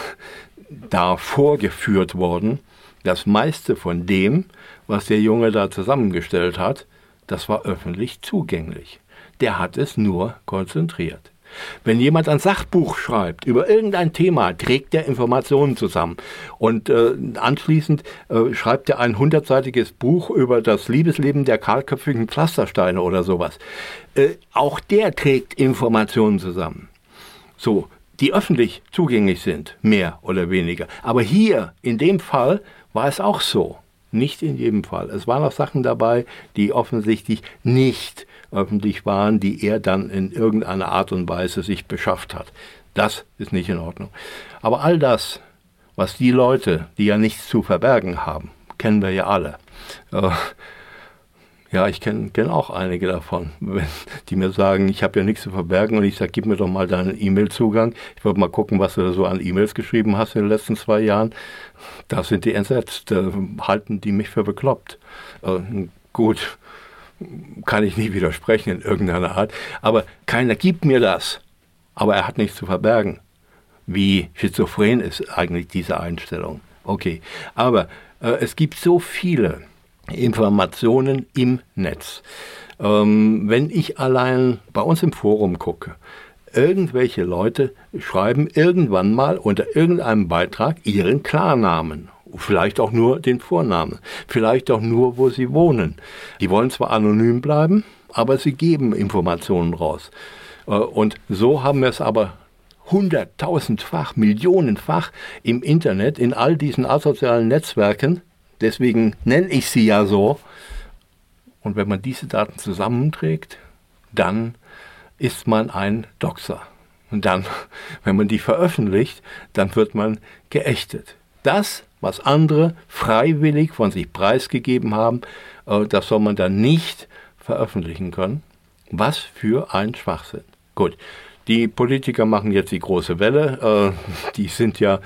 da vorgeführt worden. Das meiste von dem, was der Junge da zusammengestellt hat, das war öffentlich zugänglich. Der hat es nur konzentriert. Wenn jemand ein Sachbuch schreibt über irgendein Thema, trägt er Informationen zusammen. Und anschließend schreibt er ein 100-seitiges Buch über das Liebesleben der kahlköpfigen Pflastersteine oder sowas. Auch der trägt Informationen zusammen. So, die öffentlich zugänglich sind, mehr oder weniger. Aber hier, in dem Fall, war es auch so. Nicht in jedem Fall. Es waren auch Sachen dabei, die offensichtlich nicht öffentlich waren, die er dann in irgendeiner Art und Weise sich beschafft hat. Das ist nicht in Ordnung. Aber all das, was die Leute, die ja nichts zu verbergen haben, kennen wir ja alle. Ja, ich kenn auch einige davon, die mir sagen, ich habe ja nichts zu verbergen, und ich sage, gib mir doch mal deinen E-Mail-Zugang. Ich wollte mal gucken, was du da so an E-Mails geschrieben hast in den letzten 2 Jahren. Da sind die entsetzt, da halten die mich für bekloppt. Gut, kann ich nie widersprechen in irgendeiner Art, aber keiner gibt mir das. Aber er hat nichts zu verbergen. Wie schizophren ist eigentlich diese Einstellung? Okay, aber es gibt so viele Informationen im Netz. Wenn ich allein bei uns im Forum gucke, irgendwelche Leute schreiben irgendwann mal unter irgendeinem Beitrag ihren Klarnamen. Vielleicht auch nur den Vornamen. Vielleicht auch nur, wo sie wohnen. Die wollen zwar anonym bleiben, aber sie geben Informationen raus. Und so haben wir es aber 100.000-fach, millionenfach im Internet, in all diesen asozialen Netzwerken. Deswegen nenne ich sie ja so. Und wenn man diese Daten zusammenträgt, dann ist man ein Doxer. Und dann, wenn man die veröffentlicht, dann wird man geächtet. Das, was andere freiwillig von sich preisgegeben haben, das soll man dann nicht veröffentlichen können. Was für ein Schwachsinn. Gut, die Politiker machen jetzt die große Welle. Die sind ja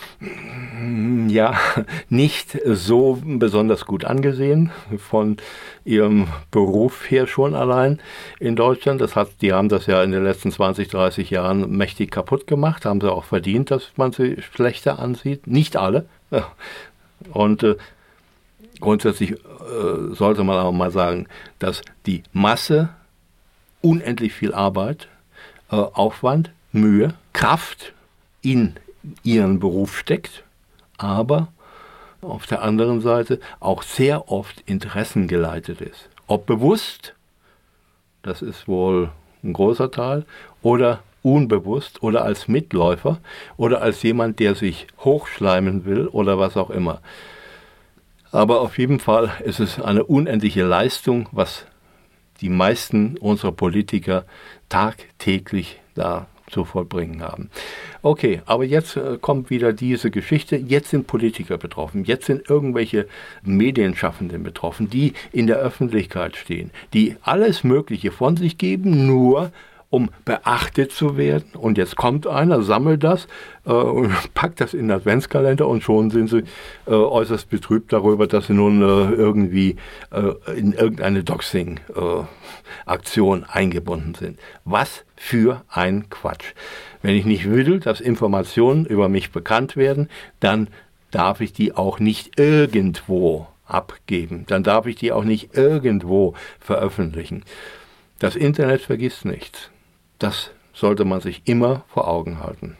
nicht so besonders gut angesehen von ihrem Beruf her schon allein in Deutschland. Die haben das ja in den letzten 20, 30 Jahren mächtig kaputt gemacht, haben sie auch verdient, dass man sie schlechter ansieht. Nicht alle. Und grundsätzlich sollte man aber mal sagen, dass die Masse unendlich viel Arbeit, Aufwand, Mühe, Kraft in ihren Beruf steckt, aber auf der anderen Seite auch sehr oft interessengeleitet ist. Ob bewusst, das ist wohl ein großer Teil, oder unbewusst oder als Mitläufer oder als jemand, der sich hochschleimen will oder was auch immer. Aber auf jeden Fall ist es eine unendliche Leistung, was die meisten unserer Politiker tagtäglich da zu vollbringen haben. Okay, aber jetzt kommt wieder diese Geschichte. Jetzt sind Politiker betroffen. Jetzt sind irgendwelche Medienschaffenden betroffen, die in der Öffentlichkeit stehen, die alles Mögliche von sich geben, nur um beachtet zu werden. Und jetzt kommt einer, sammelt das und packt das in den Adventskalender und schon sind sie äußerst betrübt darüber, dass sie nun irgendwie in irgendeine Doxing-Aktion eingebunden sind. Was für ein Quatsch. Wenn ich nicht will, dass Informationen über mich bekannt werden, dann darf ich die auch nicht irgendwo abgeben. Dann darf ich die auch nicht irgendwo veröffentlichen. Das Internet vergisst nichts. Das sollte man sich immer vor Augen halten.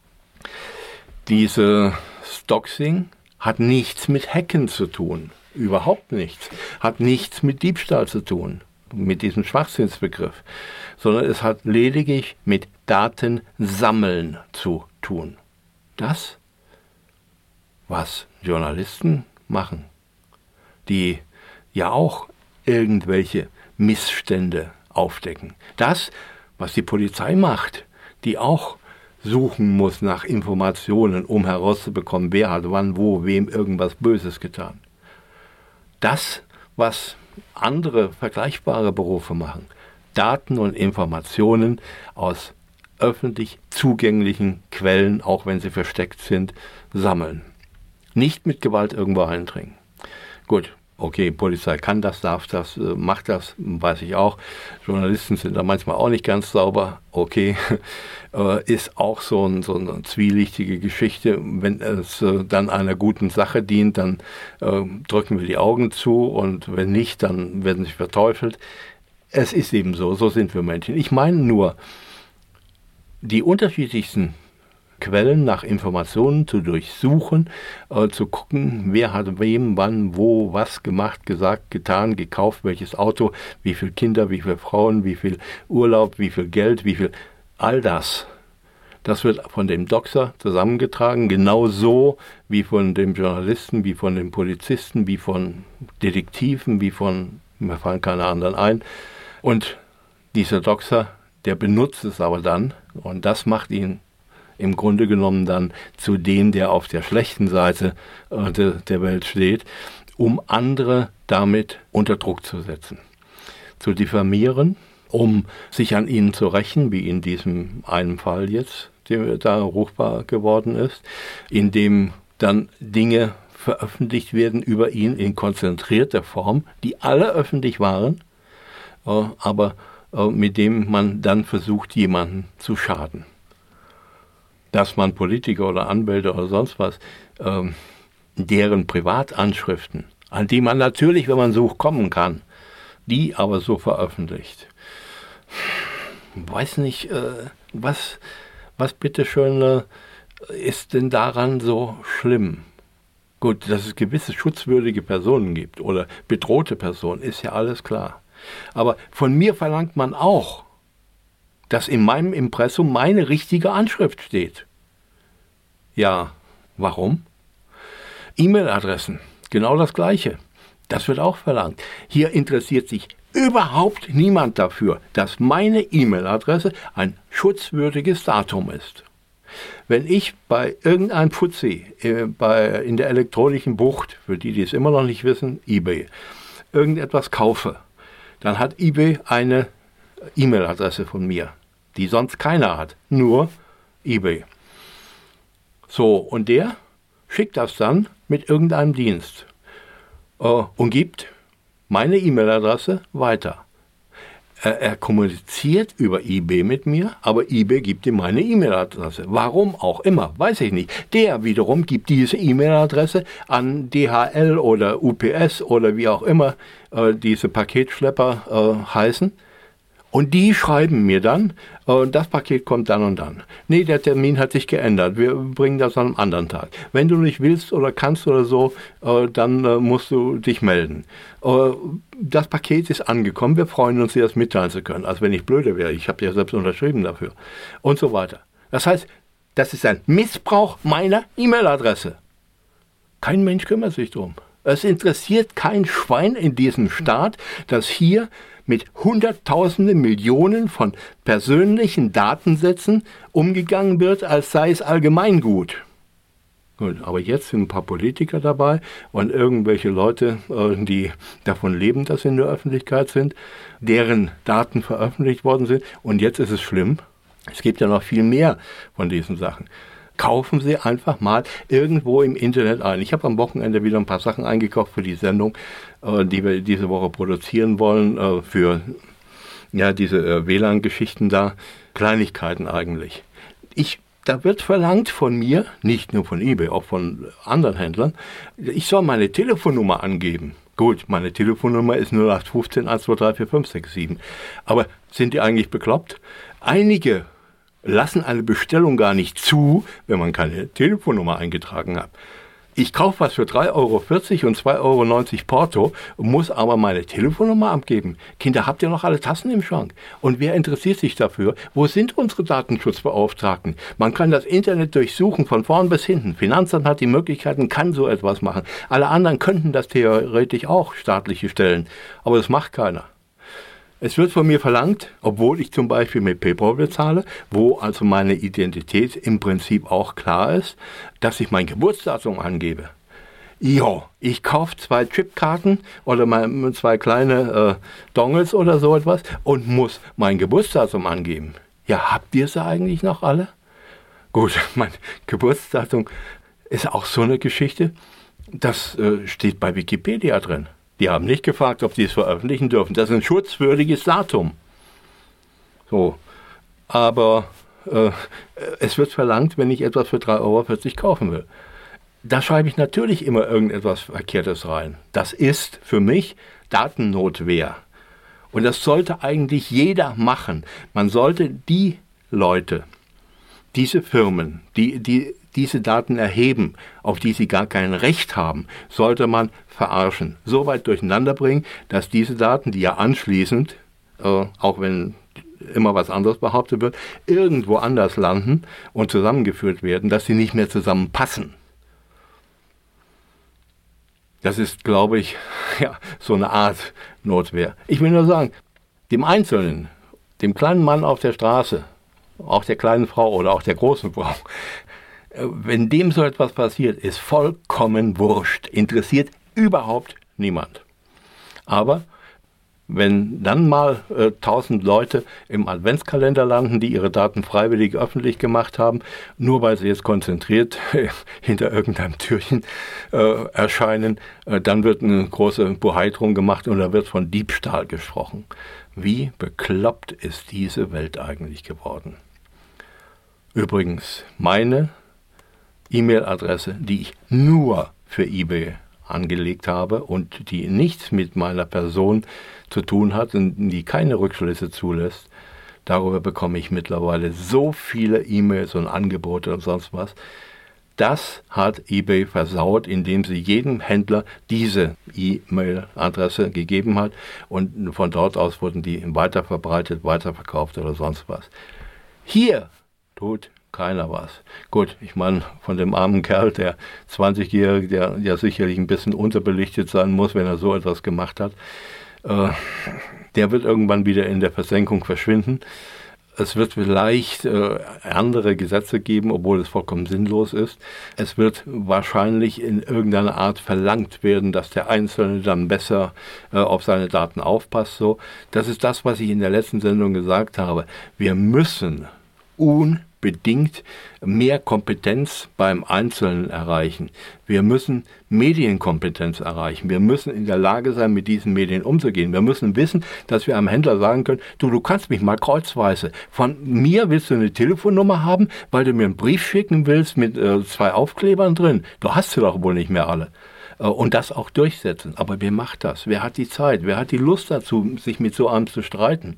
Dieses Doxing hat nichts mit Hacken zu tun. Überhaupt nichts. Hat nichts mit Diebstahl zu tun. Mit diesem Schwachsinnsbegriff. Sondern es hat lediglich mit Datensammeln zu tun. Das, was Journalisten machen, die ja auch irgendwelche Missstände aufdecken. Das, was die Polizei macht, die auch suchen muss nach Informationen, um herauszubekommen, wer hat wann, wo, wem irgendwas Böses getan. Das, was andere vergleichbare Berufe machen, Daten und Informationen aus öffentlich zugänglichen Quellen, auch wenn sie versteckt sind, sammeln. Nicht mit Gewalt irgendwo eindringen. Gut. Okay, Polizei kann das, darf das, macht das, weiß ich auch. Journalisten sind da manchmal auch nicht ganz sauber. Okay, ist auch so eine zwielichtige Geschichte. Wenn es dann einer guten Sache dient, dann drücken wir die Augen zu und wenn nicht, dann werden sie verteufelt. Es ist eben so sind wir Menschen. Ich meine nur, die unterschiedlichsten Quellen nach Informationen zu durchsuchen, zu gucken, wer hat wem, wann, wo, was gemacht, gesagt, getan, gekauft, welches Auto, wie viele Kinder, wie viele Frauen, wie viel Urlaub, wie viel Geld, wie viel, all das. Das wird von dem Doxer zusammengetragen, genauso wie von dem Journalisten, wie von den Polizisten, wie von Detektiven, wie von, mir fallen keine anderen ein. Und dieser Doxer, der benutzt es aber dann, und das macht ihn im Grunde genommen dann zu dem, der auf der schlechten Seite der Welt steht, um andere damit unter Druck zu setzen, zu diffamieren, um sich an ihnen zu rächen, wie in diesem einen Fall jetzt, der da ruchbar geworden ist, indem dann Dinge veröffentlicht werden über ihn in konzentrierter Form, die alle öffentlich waren, aber mit dem man dann versucht, jemanden zu schaden. Dass man Politiker oder Anwälte oder sonst was, deren Privatanschriften, an die man natürlich, wenn man sucht, kommen kann, die aber so veröffentlicht. Weiß nicht, was bitteschön ist denn daran so schlimm? Gut, dass es gewisse schutzwürdige Personen gibt oder bedrohte Personen, ist ja alles klar. Aber von mir verlangt man auch, dass in meinem Impressum meine richtige Anschrift steht. Ja, warum? E-Mail-Adressen, genau das Gleiche. Das wird auch verlangt. Hier interessiert sich überhaupt niemand dafür, dass meine E-Mail-Adresse ein schutzwürdiges Datum ist. Wenn ich bei irgendeinem Fuzzi in der elektronischen Bucht, für die es immer noch nicht wissen, eBay, irgendetwas kaufe, dann hat eBay eine E-Mail-Adresse von mir, die sonst keiner hat, nur eBay. So, und der schickt das dann mit irgendeinem Dienst und gibt meine E-Mail-Adresse weiter. Er kommuniziert über eBay mit mir, aber eBay gibt ihm meine E-Mail-Adresse. Warum auch immer, weiß ich nicht. Der wiederum gibt diese E-Mail-Adresse an DHL oder UPS oder wie auch immer diese Paketschlepper heißen. Und die schreiben mir dann, das Paket kommt dann und dann. Nee, der Termin hat sich geändert, wir bringen das an einem anderen Tag. Wenn du nicht willst oder kannst oder so, dann musst du dich melden. Das Paket ist angekommen, wir freuen uns, dir das mitteilen zu können. Als wenn ich blöde wäre, ich habe ja selbst unterschrieben dafür. Und so weiter. Das heißt, das ist ein Missbrauch meiner E-Mail-Adresse. Kein Mensch kümmert sich drum. Es interessiert kein Schwein in diesem Staat, dass hier mit Hunderttausende, Millionen von persönlichen Datensätzen umgegangen wird, als sei es Allgemeingut. Gut, aber jetzt sind ein paar Politiker dabei und irgendwelche Leute, die davon leben, dass sie in der Öffentlichkeit sind, deren Daten veröffentlicht worden sind. Und jetzt ist es schlimm. Es gibt ja noch viel mehr von diesen Sachen. Kaufen Sie einfach mal irgendwo im Internet ein. Ich habe am Wochenende wieder ein paar Sachen eingekauft für die Sendung, die wir diese Woche produzieren wollen, für diese WLAN-Geschichten da. Kleinigkeiten eigentlich. Da wird verlangt von mir, nicht nur von eBay, auch von anderen Händlern, ich soll meine Telefonnummer angeben. Gut, meine Telefonnummer ist 0815 123 4567. Aber sind die eigentlich bekloppt? Einige lassen eine Bestellung gar nicht zu, wenn man keine Telefonnummer eingetragen hat. Ich kaufe was für 3,40 € und 2,90 € Porto, muss aber meine Telefonnummer abgeben. Kinder, habt ihr noch alle Tassen im Schrank? Und wer interessiert sich dafür? Wo sind unsere Datenschutzbeauftragten? Man kann das Internet durchsuchen, von vorn bis hinten. Finanzamt hat die Möglichkeiten, kann so etwas machen. Alle anderen könnten das theoretisch auch, staatliche Stellen. Aber das macht keiner. Es wird von mir verlangt, obwohl ich zum Beispiel mit PayPal bezahle, wo also meine Identität im Prinzip auch klar ist, dass ich mein Geburtsdatum angebe. Jo, ich kaufe 2 Chipkarten oder 2 kleine Dongles oder so etwas und muss mein Geburtsdatum angeben. Ja, habt ihr sie eigentlich noch alle? Gut, mein Geburtsdatum ist auch so eine Geschichte. Das steht bei Wikipedia drin. Die haben nicht gefragt, ob die es veröffentlichen dürfen. Das ist ein schutzwürdiges Datum. So, aber es wird verlangt, wenn ich etwas für 3,40 € kaufen will. Da schreibe ich natürlich immer irgendetwas Verkehrtes rein. Das ist für mich Datennotwehr. Und das sollte eigentlich jeder machen. Man sollte die Leute, diese Firmen, die diese Daten erheben, auf die sie gar kein Recht haben, sollte man verarschen. So weit durcheinander bringen, dass diese Daten, die ja anschließend, auch wenn immer was anderes behauptet wird, irgendwo anders landen und zusammengeführt werden, dass sie nicht mehr zusammenpassen. Das ist, glaube ich, so eine Art Notwehr. Ich will nur sagen, dem Einzelnen, dem kleinen Mann auf der Straße, auch der kleinen Frau oder auch der großen Frau, wenn dem so etwas passiert, ist vollkommen wurscht. Interessiert überhaupt niemand. Aber wenn dann mal 1000 Leute im Adventskalender landen, die ihre Daten freiwillig öffentlich gemacht haben, nur weil sie jetzt konzentriert hinter irgendeinem Türchen erscheinen, dann wird eine große Bohai drum gemacht und da wird von Diebstahl gesprochen. Wie bekloppt ist diese Welt eigentlich geworden? Übrigens, meine E-Mail-Adresse, die ich nur für eBay angelegt habe und die nichts mit meiner Person zu tun hat und die keine Rückschlüsse zulässt, darüber bekomme ich mittlerweile so viele E-Mails und Angebote und sonst was. Das hat eBay versaut, indem sie jedem Händler diese E-Mail-Adresse gegeben hat und von dort aus wurden die weiterverbreitet, weiterverkauft oder sonst was. Hier tut keiner was. Gut, ich meine, von dem armen Kerl, der 20-Jährige, der ja sicherlich ein bisschen unterbelichtet sein muss, wenn er so etwas gemacht hat, der wird irgendwann wieder in der Versenkung verschwinden. Es wird vielleicht andere Gesetze geben, obwohl es vollkommen sinnlos ist. Es wird wahrscheinlich in irgendeiner Art verlangt werden, dass der Einzelne dann besser auf seine Daten aufpasst. So, das ist das, was ich in der letzten Sendung gesagt habe. Wir müssen unbedingt mehr Kompetenz beim Einzelnen erreichen. Wir müssen Medienkompetenz erreichen. Wir müssen in der Lage sein, mit diesen Medien umzugehen. Wir müssen wissen, dass wir einem Händler sagen können, du kannst mich mal kreuzweise. Von mir willst du eine Telefonnummer haben, weil du mir einen Brief schicken willst mit 2 Aufklebern drin. Du hast sie doch wohl nicht mehr alle. Und das auch durchsetzen. Aber wer macht das? Wer hat die Zeit? Wer hat die Lust dazu, sich mit so einem zu streiten?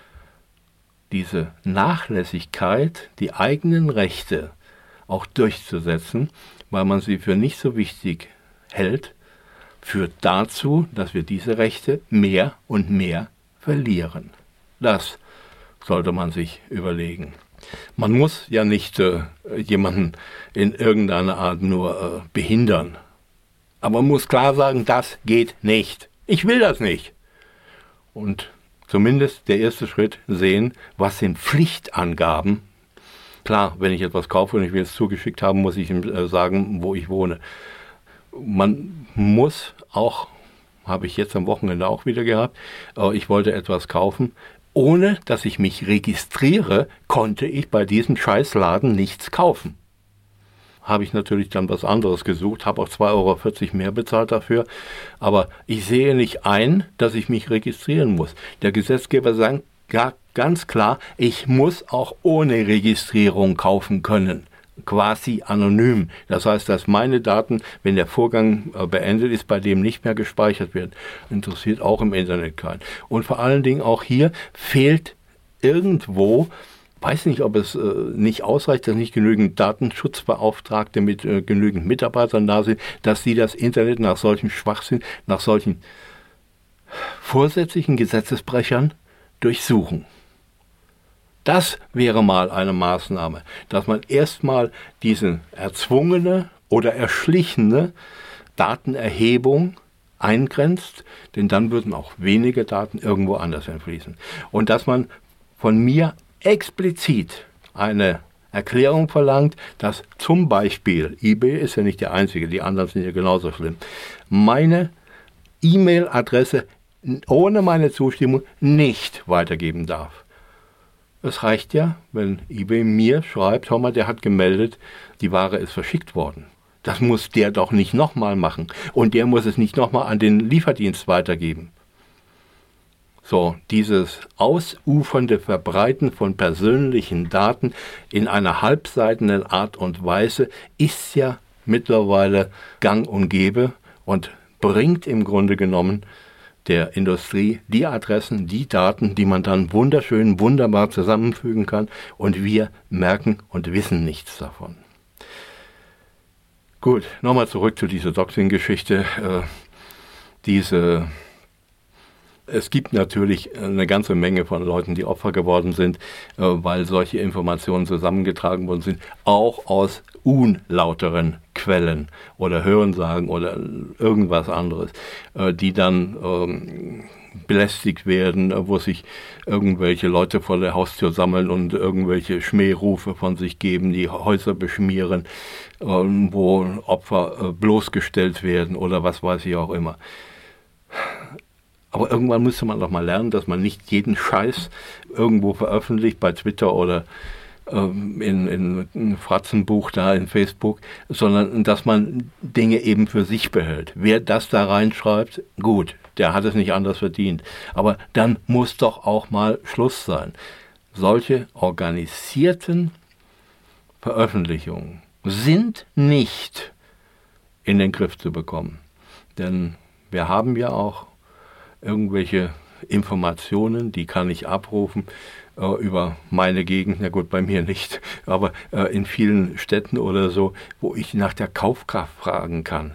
Diese Nachlässigkeit, die eigenen Rechte auch durchzusetzen, weil man sie für nicht so wichtig hält, führt dazu, dass wir diese Rechte mehr und mehr verlieren. Das sollte man sich überlegen. Man muss ja nicht jemanden in irgendeiner Art nur behindern. Aber man muss klar sagen, das geht nicht. Ich will das nicht. Und zumindest der erste Schritt sehen, was sind Pflichtangaben. Klar, wenn ich etwas kaufe und ich will es zugeschickt haben, muss ich ihm sagen, wo ich wohne. Man muss auch, habe ich jetzt am Wochenende auch wieder gehabt, ich wollte etwas kaufen. Ohne dass ich mich registriere, konnte ich bei diesem Scheißladen nichts kaufen. Habe ich natürlich dann was anderes gesucht, habe auch 2,40 € mehr bezahlt dafür. Aber ich sehe nicht ein, dass ich mich registrieren muss. Der Gesetzgeber sagt ganz klar, ich muss auch ohne Registrierung kaufen können. Quasi anonym. Das heißt, dass meine Daten, wenn der Vorgang beendet ist, bei dem nicht mehr gespeichert werden. Interessiert auch im Internet keinen. Und vor allen Dingen auch hier fehlt irgendwo, weiß nicht, ob es nicht ausreicht, dass nicht genügend Datenschutzbeauftragte mit genügend Mitarbeitern da sind, dass sie das Internet nach solchem Schwachsinn, nach solchen vorsätzlichen Gesetzesbrechern durchsuchen. Das wäre mal eine Maßnahme, dass man erstmal diese erzwungene oder erschlichene Datenerhebung eingrenzt, denn dann würden auch weniger Daten irgendwo anders entfließen. Und dass man von mir explizit eine Erklärung verlangt, dass zum Beispiel, eBay ist ja nicht der einzige, die anderen sind ja genauso schlimm, meine E-Mail-Adresse ohne meine Zustimmung nicht weitergeben darf. Es reicht ja, wenn eBay mir schreibt, hör mal, der hat gemeldet, die Ware ist verschickt worden. Das muss der doch nicht nochmal machen. Und der muss es nicht nochmal an den Lieferdienst weitergeben. So, dieses ausufernde Verbreiten von persönlichen Daten in einer halbseitenden Art und Weise ist ja mittlerweile gang und gäbe und bringt im Grunde genommen der Industrie die Adressen, die Daten, die man dann wunderbar zusammenfügen kann und wir merken und wissen nichts davon. Gut, nochmal zurück zu dieser Doxing-Geschichte. Es gibt natürlich eine ganze Menge von Leuten, die Opfer geworden sind, weil solche Informationen zusammengetragen worden sind, auch aus unlauteren Quellen oder Hörensagen oder irgendwas anderes, die dann belästigt werden, wo sich irgendwelche Leute vor der Haustür sammeln und irgendwelche Schmährufe von sich geben, die Häuser beschmieren, wo Opfer bloßgestellt werden oder was weiß ich auch immer. Aber irgendwann müsste man doch mal lernen, dass man nicht jeden Scheiß irgendwo veröffentlicht bei Twitter oder in Fratzenbuch da in Facebook, sondern dass man Dinge eben für sich behält. Wer das da reinschreibt, gut, der hat es nicht anders verdient. Aber dann muss doch auch mal Schluss sein. Solche organisierten Veröffentlichungen sind nicht in den Griff zu bekommen. Denn wir haben ja auch irgendwelche Informationen, die kann ich abrufen über meine Gegend, na gut, bei mir nicht, aber in vielen Städten oder so, wo ich nach der Kaufkraft fragen kann.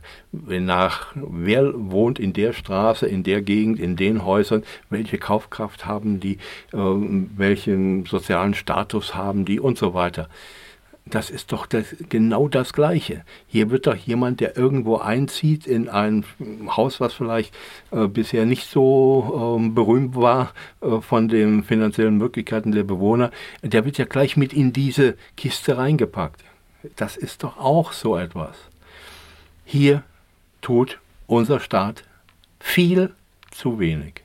Wer wohnt in der Straße, in der Gegend, in den Häusern, welche Kaufkraft haben die, welchen sozialen Status haben die und so weiter. Das ist doch genau das Gleiche. Hier wird doch jemand, der irgendwo einzieht in ein Haus, was vielleicht bisher nicht so berühmt war von den finanziellen Möglichkeiten der Bewohner, der wird ja gleich mit in diese Kiste reingepackt. Das ist doch auch so etwas. Hier tut unser Staat viel zu wenig.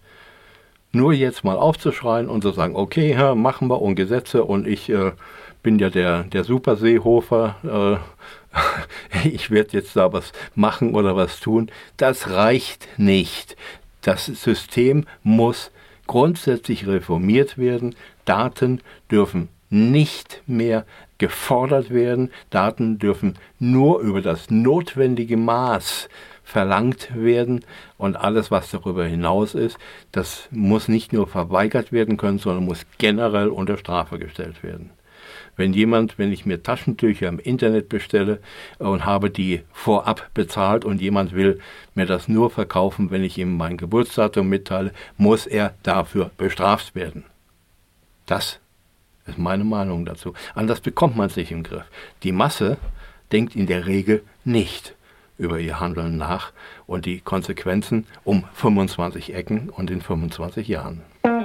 Nur jetzt mal aufzuschreien und zu sagen, okay, machen wir und Gesetze und ich bin ja der Super Seehofer, ich werde jetzt da was machen oder was tun, das reicht nicht. Das System muss grundsätzlich reformiert werden. Daten dürfen nicht mehr gefordert werden. Daten dürfen nur über das notwendige Maß verlangt werden und alles, was darüber hinaus ist, das muss nicht nur verweigert werden können, sondern muss generell unter Strafe gestellt werden. Wenn ich mir Taschentücher im Internet bestelle und habe die vorab bezahlt und jemand will mir das nur verkaufen, wenn ich ihm mein Geburtsdatum mitteile, muss er dafür bestraft werden. Das ist meine Meinung dazu. Anders bekommt man es nicht im Griff. Die Masse denkt in der Regel nicht. über ihr Handeln nach und die Konsequenzen um 25 Ecken und in 25 Jahren.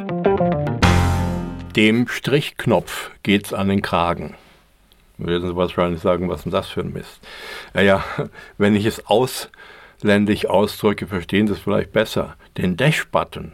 Dem Strichknopf geht's an den Kragen. Werden Sie wahrscheinlich sagen, was ist denn das für ein Mist? Naja, wenn ich es ausländisch ausdrücke, verstehen Sie es vielleicht besser. Den Dash-Button,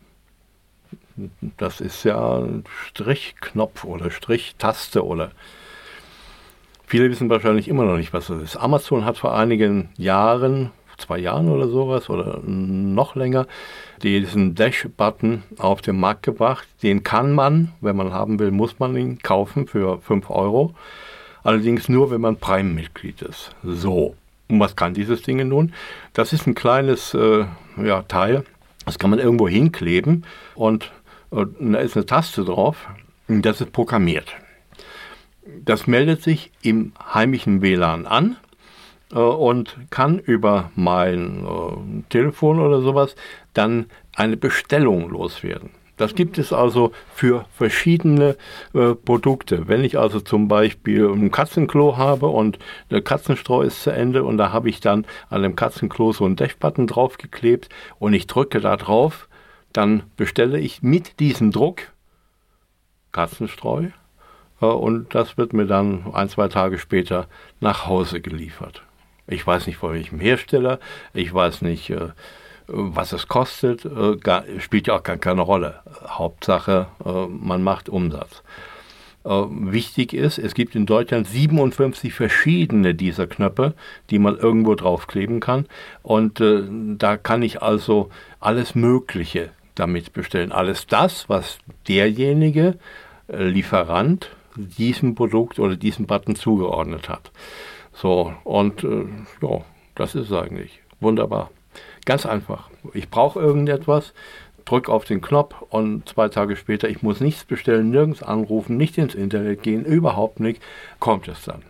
das ist ja ein Strichknopf oder Strichtaste oder... Viele wissen wahrscheinlich immer noch nicht, was das ist. Amazon hat vor einigen Jahren, 2 Jahren oder sowas oder noch länger, diesen Dash-Button auf den Markt gebracht. Den kann man, wenn man haben will, muss man ihn kaufen für 5 Euro. Allerdings nur, wenn man Prime-Mitglied ist. So, und was kann dieses Ding nun? Das ist ein kleines Teil, das kann man irgendwo hinkleben und da ist eine Taste drauf und das ist programmiert. Das meldet sich im heimischen WLAN an und kann über mein Telefon oder sowas dann eine Bestellung loswerden. Das gibt es also für verschiedene Produkte. Wenn ich also zum Beispiel ein Katzenklo habe und der Katzenstreu ist zu Ende und da habe ich dann an dem Katzenklo so einen Dash-Button draufgeklebt und ich drücke da drauf, dann bestelle ich mit diesem Druck Katzenstreu und das wird mir dann 1-2 Tage später nach Hause geliefert. Ich weiß nicht, von welchem Hersteller, ich weiß nicht, was es kostet, spielt ja auch gar keine Rolle. Hauptsache, man macht Umsatz. Wichtig ist, es gibt in Deutschland 57 verschiedene dieser Knöpfe, die man irgendwo draufkleben kann. Und da kann ich also alles Mögliche damit bestellen. Alles das, was derjenige Lieferant diesem Produkt oder diesem Button zugeordnet hat. So, und das ist es eigentlich. Wunderbar. Ganz einfach. Ich brauche irgendetwas, drücke auf den Knopf und 2 Tage später, ich muss nichts bestellen, nirgends anrufen, nicht ins Internet gehen, überhaupt nicht, kommt es dann.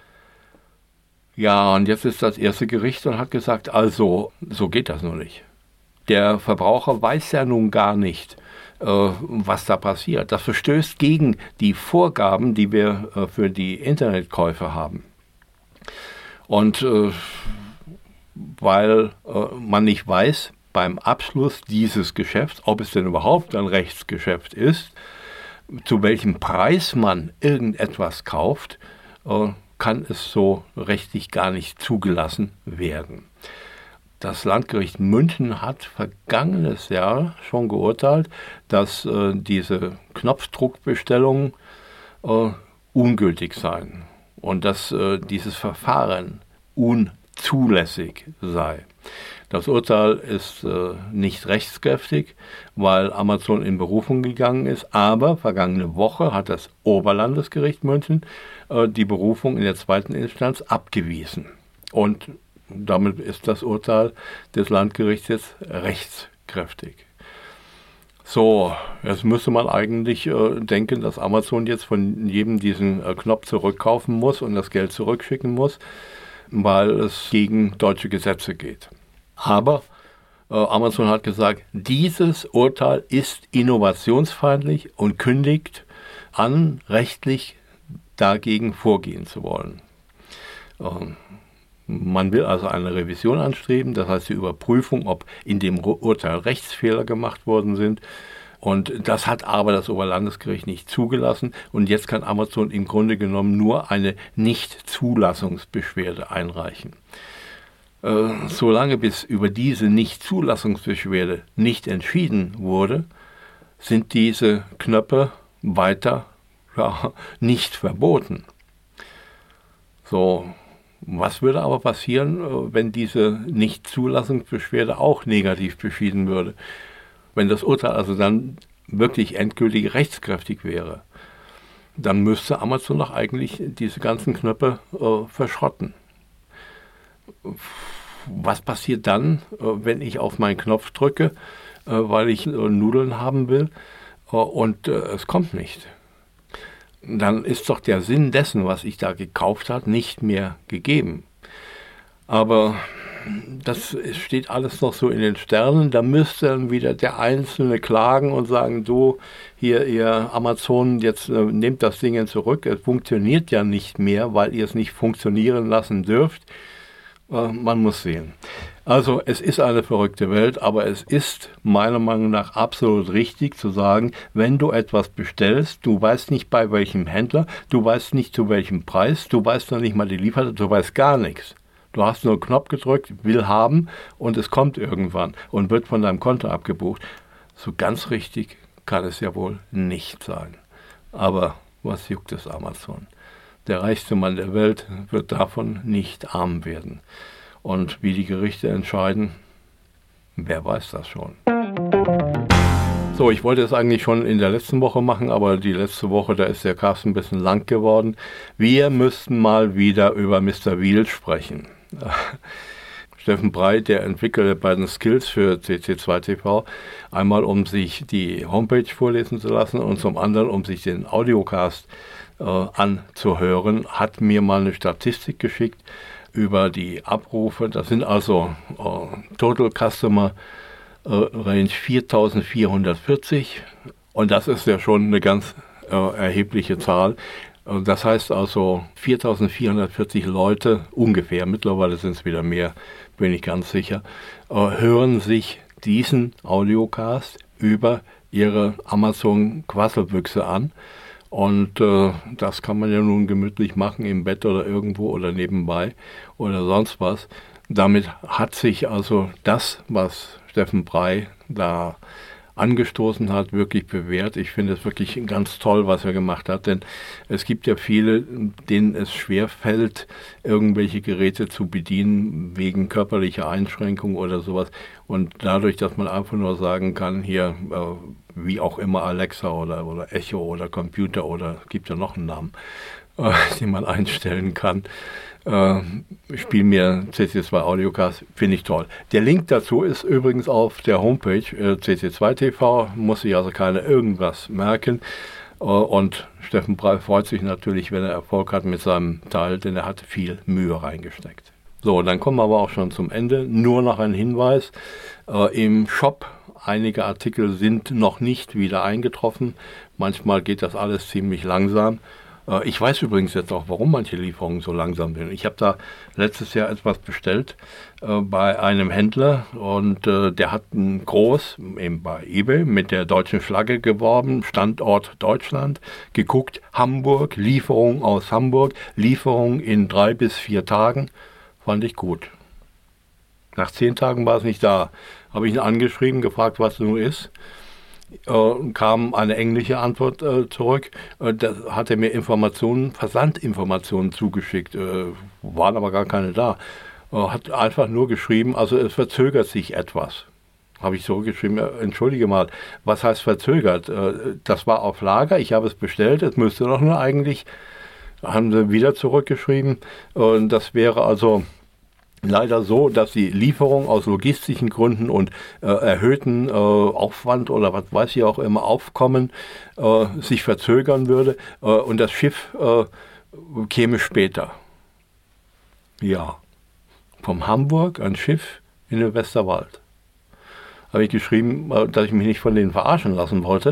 Ja, und jetzt ist das erste Gericht und hat gesagt, also, so geht das nur nicht. Der Verbraucher weiß ja nun gar nicht, was da passiert. Das verstößt gegen die Vorgaben, die wir für die Internetkäufe haben. Und weil man nicht weiß, beim Abschluss dieses Geschäfts, ob es denn überhaupt ein Rechtsgeschäft ist, zu welchem Preis man irgendetwas kauft, kann es so rechtlich gar nicht zugelassen werden. Das Landgericht München hat vergangenes Jahr schon geurteilt, dass diese Knopfdruckbestellungen ungültig seien und dass dieses Verfahren unzulässig sei. Das Urteil ist nicht rechtskräftig, weil Amazon in Berufung gegangen ist, aber vergangene Woche hat das Oberlandesgericht München die Berufung in der 2. Instanz abgewiesen. Und damit ist das Urteil des Landgerichts jetzt rechtskräftig. So, jetzt müsste man eigentlich denken, dass Amazon jetzt von jedem diesen Knopf zurückkaufen muss und das Geld zurückschicken muss, weil es gegen deutsche Gesetze geht. Aber Amazon hat gesagt, dieses Urteil ist innovationsfeindlich und kündigt an, rechtlich dagegen vorgehen zu wollen. Man will also eine Revision anstreben, das heißt die Überprüfung, ob in dem Urteil Rechtsfehler gemacht worden sind. Und das hat aber das Oberlandesgericht nicht zugelassen. Und jetzt kann Amazon im Grunde genommen nur eine Nichtzulassungsbeschwerde einreichen. Solange bis über diese Nichtzulassungsbeschwerde nicht entschieden wurde, sind diese Knöpfe weiter nicht verboten. So. Was würde aber passieren, wenn diese Nichtzulassungsbeschwerde auch negativ beschieden würde? Wenn das Urteil also dann wirklich endgültig rechtskräftig wäre, dann müsste Amazon doch eigentlich diese ganzen Knöpfe verschrotten. Was passiert dann, wenn ich auf meinen Knopf drücke, weil ich Nudeln haben will und es kommt nicht? Dann ist doch der Sinn dessen, was ich da gekauft habe, nicht mehr gegeben. Aber das steht alles noch so in den Sternen. Da müsste dann wieder der Einzelne klagen und sagen, du, hier, ihr Amazon, jetzt nehmt das Ding zurück. Es funktioniert ja nicht mehr, weil ihr es nicht funktionieren lassen dürft. Man muss sehen. Also es ist eine verrückte Welt, aber es ist meiner Meinung nach absolut richtig zu sagen, wenn du etwas bestellst, du weißt nicht bei welchem Händler, du weißt nicht zu welchem Preis, du weißt noch nicht mal die Lieferzeit, du weißt gar nichts. Du hast nur einen Knopf gedrückt, will haben und es kommt irgendwann und wird von deinem Konto abgebucht. So ganz richtig kann es ja wohl nicht sein. Aber was juckt es Amazon? Der reichste Mann der Welt wird davon nicht arm werden. Und wie die Gerichte entscheiden, wer weiß das schon. So, ich wollte es eigentlich schon in der letzten Woche machen, aber die letzte Woche, da ist der Cast ein bisschen lang geworden. Wir müssten mal wieder über Mr. Wheel sprechen. Steffen Brey, der entwickelte beiden Skills für CC2 TV, einmal um sich die Homepage vorlesen zu lassen und zum anderen um sich den Audiocast anzuhören, hat mir mal eine Statistik geschickt über die Abrufe. Das sind also Total Customer Range 4440 und das ist ja schon eine ganz erhebliche Zahl. Das heißt also 4440 Leute ungefähr, mittlerweile sind es wieder mehr, bin ich ganz sicher, hören sich diesen Audiocast über ihre Amazon-Quasselbüchse an. Und das kann man ja nun gemütlich machen im Bett oder irgendwo oder nebenbei oder sonst was. Damit hat sich also das, was Steffen Brey da angestoßen hat, wirklich bewährt. Ich finde es wirklich ganz toll, was er gemacht hat, denn es gibt ja viele, denen es schwerfällt, irgendwelche Geräte zu bedienen wegen körperlicher Einschränkungen oder sowas. Und dadurch, dass man einfach nur sagen kann, hier, wie auch immer Alexa oder Echo oder Computer oder gibt ja noch einen Namen, den man einstellen kann, spiel mir CC2 Audiocast, finde ich toll. Der Link dazu ist übrigens auf der Homepage CC2 TV, muss sich also keiner irgendwas merken. Und Steffen Brey freut sich natürlich, wenn er Erfolg hat mit seinem Teil, denn er hat viel Mühe reingesteckt. So, dann kommen wir aber auch schon zum Ende. Nur noch ein Hinweis, im Shop einige Artikel sind noch nicht wieder eingetroffen. Manchmal geht das alles ziemlich langsam. Ich weiß übrigens jetzt auch, warum manche Lieferungen so langsam sind. Ich habe da letztes Jahr etwas bestellt bei einem Händler und der hat groß eben bei eBay mit der deutschen Flagge geworben, Standort Deutschland, geguckt, Hamburg, Lieferung aus Hamburg, Lieferung in 3 bis 4 Tagen, fand ich gut. Nach 10 Tagen war es nicht da. Habe ich ihn angeschrieben, gefragt, was es nun ist. Kam eine englische Antwort zurück. Da hat er mir Versandinformationen zugeschickt, waren aber gar keine da. Hat einfach nur geschrieben, also es verzögert sich etwas. Habe ich so geschrieben, entschuldige mal, was heißt verzögert? Das war auf Lager, ich habe es bestellt, es müsste doch nur eigentlich, haben sie wieder zurückgeschrieben. Und das wäre also leider so, dass die Lieferung aus logistischen Gründen und erhöhten Aufwand oder was weiß ich auch immer Aufkommen sich verzögern würde und das Schiff käme später. Ja, vom Hamburg ein Schiff in den Westerwald. Habe ich geschrieben, dass ich mich nicht von denen verarschen lassen wollte.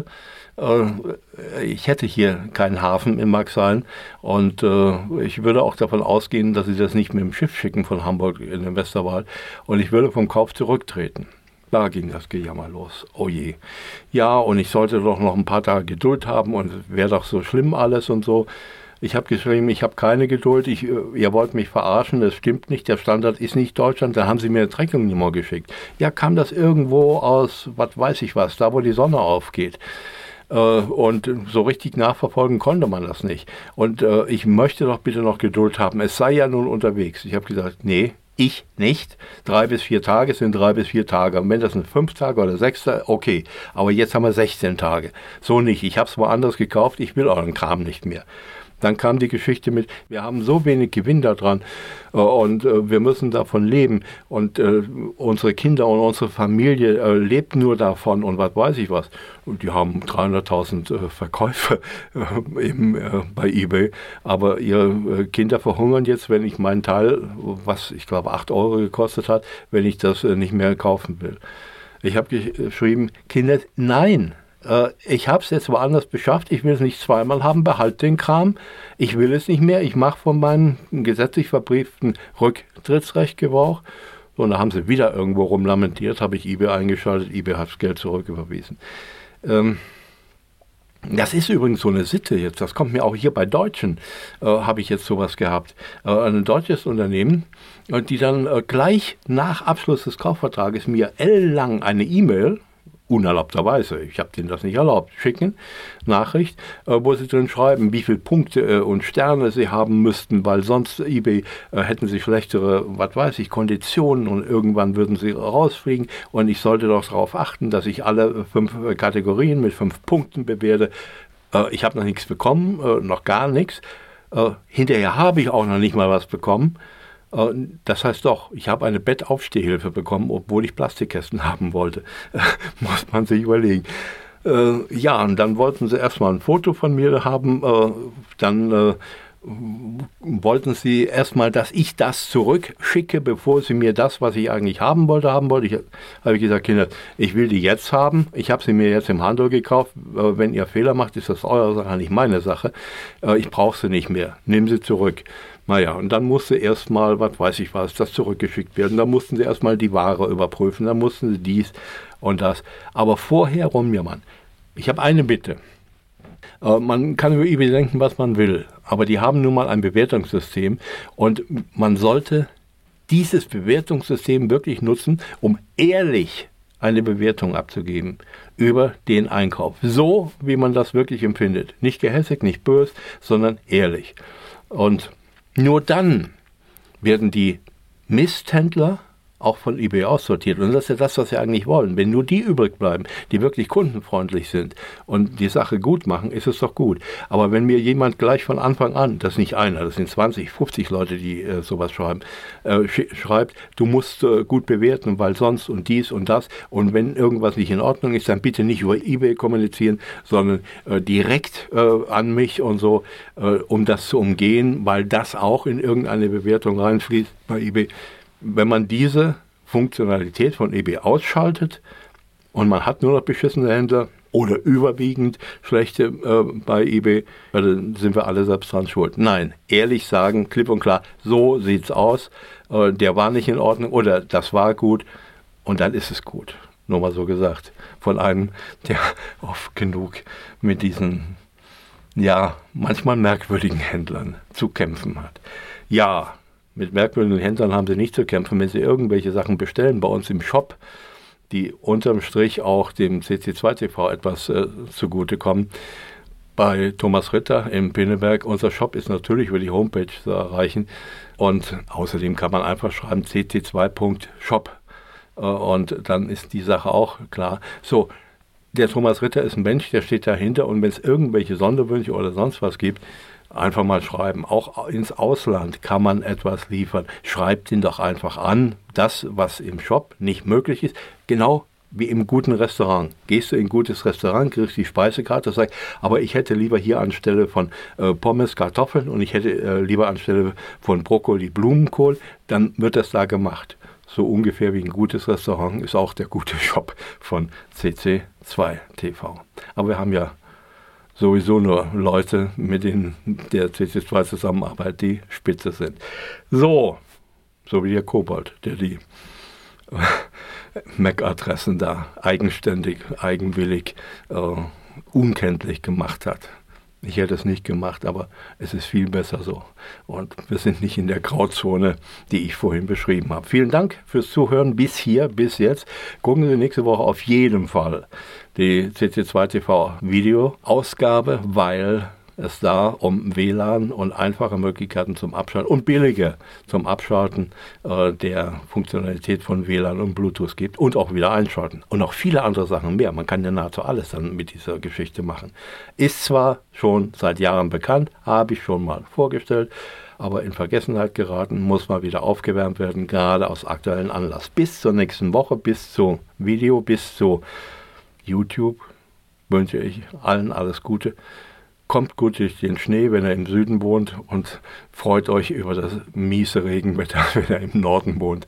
Ich hätte hier keinen Hafen in Marxhain und ich würde auch davon ausgehen, dass sie das nicht mit dem Schiff schicken von Hamburg in den Westerwald und ich würde vom Kauf zurücktreten. Da ging das Gejammer los. Oh je. Ja, und ich sollte doch noch ein paar Tage Geduld haben und wäre doch so schlimm alles und so. Ich habe geschrieben, ich habe keine Geduld, ihr wollt mich verarschen, das stimmt nicht, der Standort ist nicht Deutschland, da haben sie mir eine Treckungsnummer geschickt. Ja, kam das irgendwo aus, was weiß ich was, da wo die Sonne aufgeht. Und so richtig nachverfolgen konnte man das nicht. Und ich möchte doch bitte noch Geduld haben. Es sei ja nun unterwegs. Ich habe gesagt, nee, ich nicht. 3 bis 4 Tage sind 3 bis 4 Tage. Und wenn das sind 5 Tage oder 6 Tage, okay. Aber jetzt haben wir 16 Tage. So nicht. Ich habe es woanders gekauft. Ich will euren Kram nicht mehr. Dann kam die Geschichte mit, wir haben so wenig Gewinn daran und wir müssen davon leben und unsere Kinder und unsere Familie lebt nur davon und was weiß ich was. Und die haben 300.000 Verkäufe bei eBay, aber ihre Kinder verhungern jetzt, wenn ich meinen Teil, was ich glaube 8 Euro gekostet hat, wenn ich das nicht mehr kaufen will. Ich habe geschrieben, Kinder, nein. ich habe es jetzt woanders beschafft, ich will es nicht zweimal haben, behalte den Kram, ich will es nicht mehr, ich mache von meinem gesetzlich verbrieften Rücktrittsrecht Gebrauch. Und da haben sie wieder irgendwo rumlamentiert, habe ich eBay eingeschaltet, eBay hat das Geld zurücküberwiesen. Das ist übrigens so eine Sitte jetzt, das kommt mir auch hier bei Deutschen, habe ich jetzt sowas gehabt. Ein deutsches Unternehmen, die dann gleich nach Abschluss des Kaufvertrages mir ellenlang eine E-Mail, unerlaubterweise, ich habe denen das nicht erlaubt, schicken, Nachricht, wo sie drin schreiben, wie viele Punkte und Sterne sie haben müssten, weil sonst eBay hätten sie schlechtere, was weiß ich, Konditionen und irgendwann würden sie rausfliegen und ich sollte doch darauf achten, dass ich alle 5 Kategorien mit 5 Punkten bewerte. Ich habe noch nichts bekommen, noch gar nichts. Hinterher habe ich auch noch nicht mal was bekommen. Das heißt doch, ich habe eine Bettaufstehhilfe bekommen, obwohl ich Plastikkästen haben wollte. Muss man sich überlegen. Ja, und dann wollten sie erstmal ein Foto von mir haben, dann wollten sie erstmal, dass ich das zurückschicke, bevor sie mir das, was ich eigentlich haben wollte. Habe ich gesagt, Kinder, ich will die jetzt haben. Ich habe sie mir jetzt im Handel gekauft. Wenn ihr Fehler macht, ist das eure Sache, nicht meine Sache. Ich brauche sie nicht mehr. Nehmen sie zurück. Naja, und dann musste erstmal, was weiß ich was, das zurückgeschickt werden. Dann mussten sie erstmal die Ware überprüfen. Dann mussten sie dies und das. Aber vorher rumjammern. Ich habe eine Bitte. Man kann über eBay denken, was man will, aber die haben nun mal ein Bewertungssystem und man sollte dieses Bewertungssystem wirklich nutzen, um ehrlich eine Bewertung abzugeben über den Einkauf. So, wie man das wirklich empfindet. Nicht gehässig, nicht böse, sondern ehrlich. Und nur dann werden die Misthändler auch von eBay aussortiert. Und das ist ja das, was sie eigentlich wollen. Wenn nur die übrig bleiben, die wirklich kundenfreundlich sind und die Sache gut machen, ist es doch gut. Aber wenn mir jemand gleich von Anfang an, das ist nicht einer, das sind 20, 50 Leute, die sowas schreiben, schreibt, du musst gut bewerten, weil sonst und dies und das. Und wenn irgendwas nicht in Ordnung ist, dann bitte nicht über eBay kommunizieren, sondern direkt an mich und so, um das zu umgehen, weil das auch in irgendeine Bewertung reinfließt bei eBay. Wenn man diese Funktionalität von eBay ausschaltet und man hat nur noch beschissene Händler oder überwiegend schlechte bei eBay, dann sind wir alle selbst dran schuld. Nein, ehrlich sagen, klipp und klar, so sieht's aus, der war nicht in Ordnung oder das war gut und dann ist es gut. Nur mal so gesagt, von einem, der oft genug mit diesen, ja, manchmal merkwürdigen Händlern zu kämpfen hat. Ja, mit merkwürdigen Händlern haben sie nicht zu kämpfen, wenn sie irgendwelche Sachen bestellen bei uns im Shop, die unterm Strich auch dem CC2TV etwas zugutekommen. Bei Thomas Ritter im Pinneberg, unser Shop ist natürlich über die Homepage zu erreichen und außerdem kann man einfach schreiben cc2.shop und dann ist die Sache auch klar. So, der Thomas Ritter ist ein Mensch, der steht dahinter und wenn es irgendwelche Sonderwünsche oder sonst was gibt, einfach mal schreiben. Auch ins Ausland kann man etwas liefern. Schreibt ihn doch einfach an. Das, was im Shop nicht möglich ist, genau wie im guten Restaurant. Gehst du in ein gutes Restaurant, kriegst die Speisekarte, sagst, aber ich hätte lieber hier anstelle von Pommes Kartoffeln und ich hätte lieber anstelle von Brokkoli Blumenkohl, dann wird das da gemacht. So ungefähr wie ein gutes Restaurant ist auch der gute Shop von CC2TV. Aber wir haben ja sowieso nur Leute, mit denen der CC2 zusammenarbeitet, die spitze sind. So wie der Kobold, der die MAC-Adressen da eigenständig, eigenwillig, unkenntlich gemacht hat. Ich hätte es nicht gemacht, aber es ist viel besser so. Und wir sind nicht in der Grauzone, die ich vorhin beschrieben habe. Vielen Dank fürs Zuhören bis hier, bis jetzt. Gucken Sie nächste Woche auf jeden Fall die CC2TV-Video-Ausgabe, weil es da um WLAN und einfache Möglichkeiten zum Abschalten und billige zum Abschalten der Funktionalität von WLAN und Bluetooth gibt und auch wieder einschalten. Und noch viele andere Sachen mehr. Man kann ja nahezu alles dann mit dieser Geschichte machen. Ist zwar schon seit Jahren bekannt, habe ich schon mal vorgestellt, aber in Vergessenheit geraten, muss mal wieder aufgewärmt werden, gerade aus aktuellem Anlass. Bis zur nächsten Woche, bis zum Video, bis zu YouTube wünsche ich allen alles Gute. Kommt gut durch den Schnee, wenn er im Süden wohnt und freut euch über das miese Regenwetter, wenn er im Norden wohnt.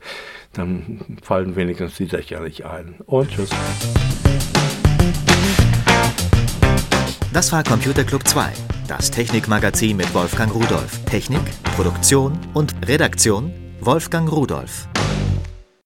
Dann fallen wenigstens die Dächer nicht ein. Und tschüss. Das war Computer Club 2, das Technikmagazin mit Wolfgang Rudolph. Technik, Produktion und Redaktion Wolfgang Rudolph.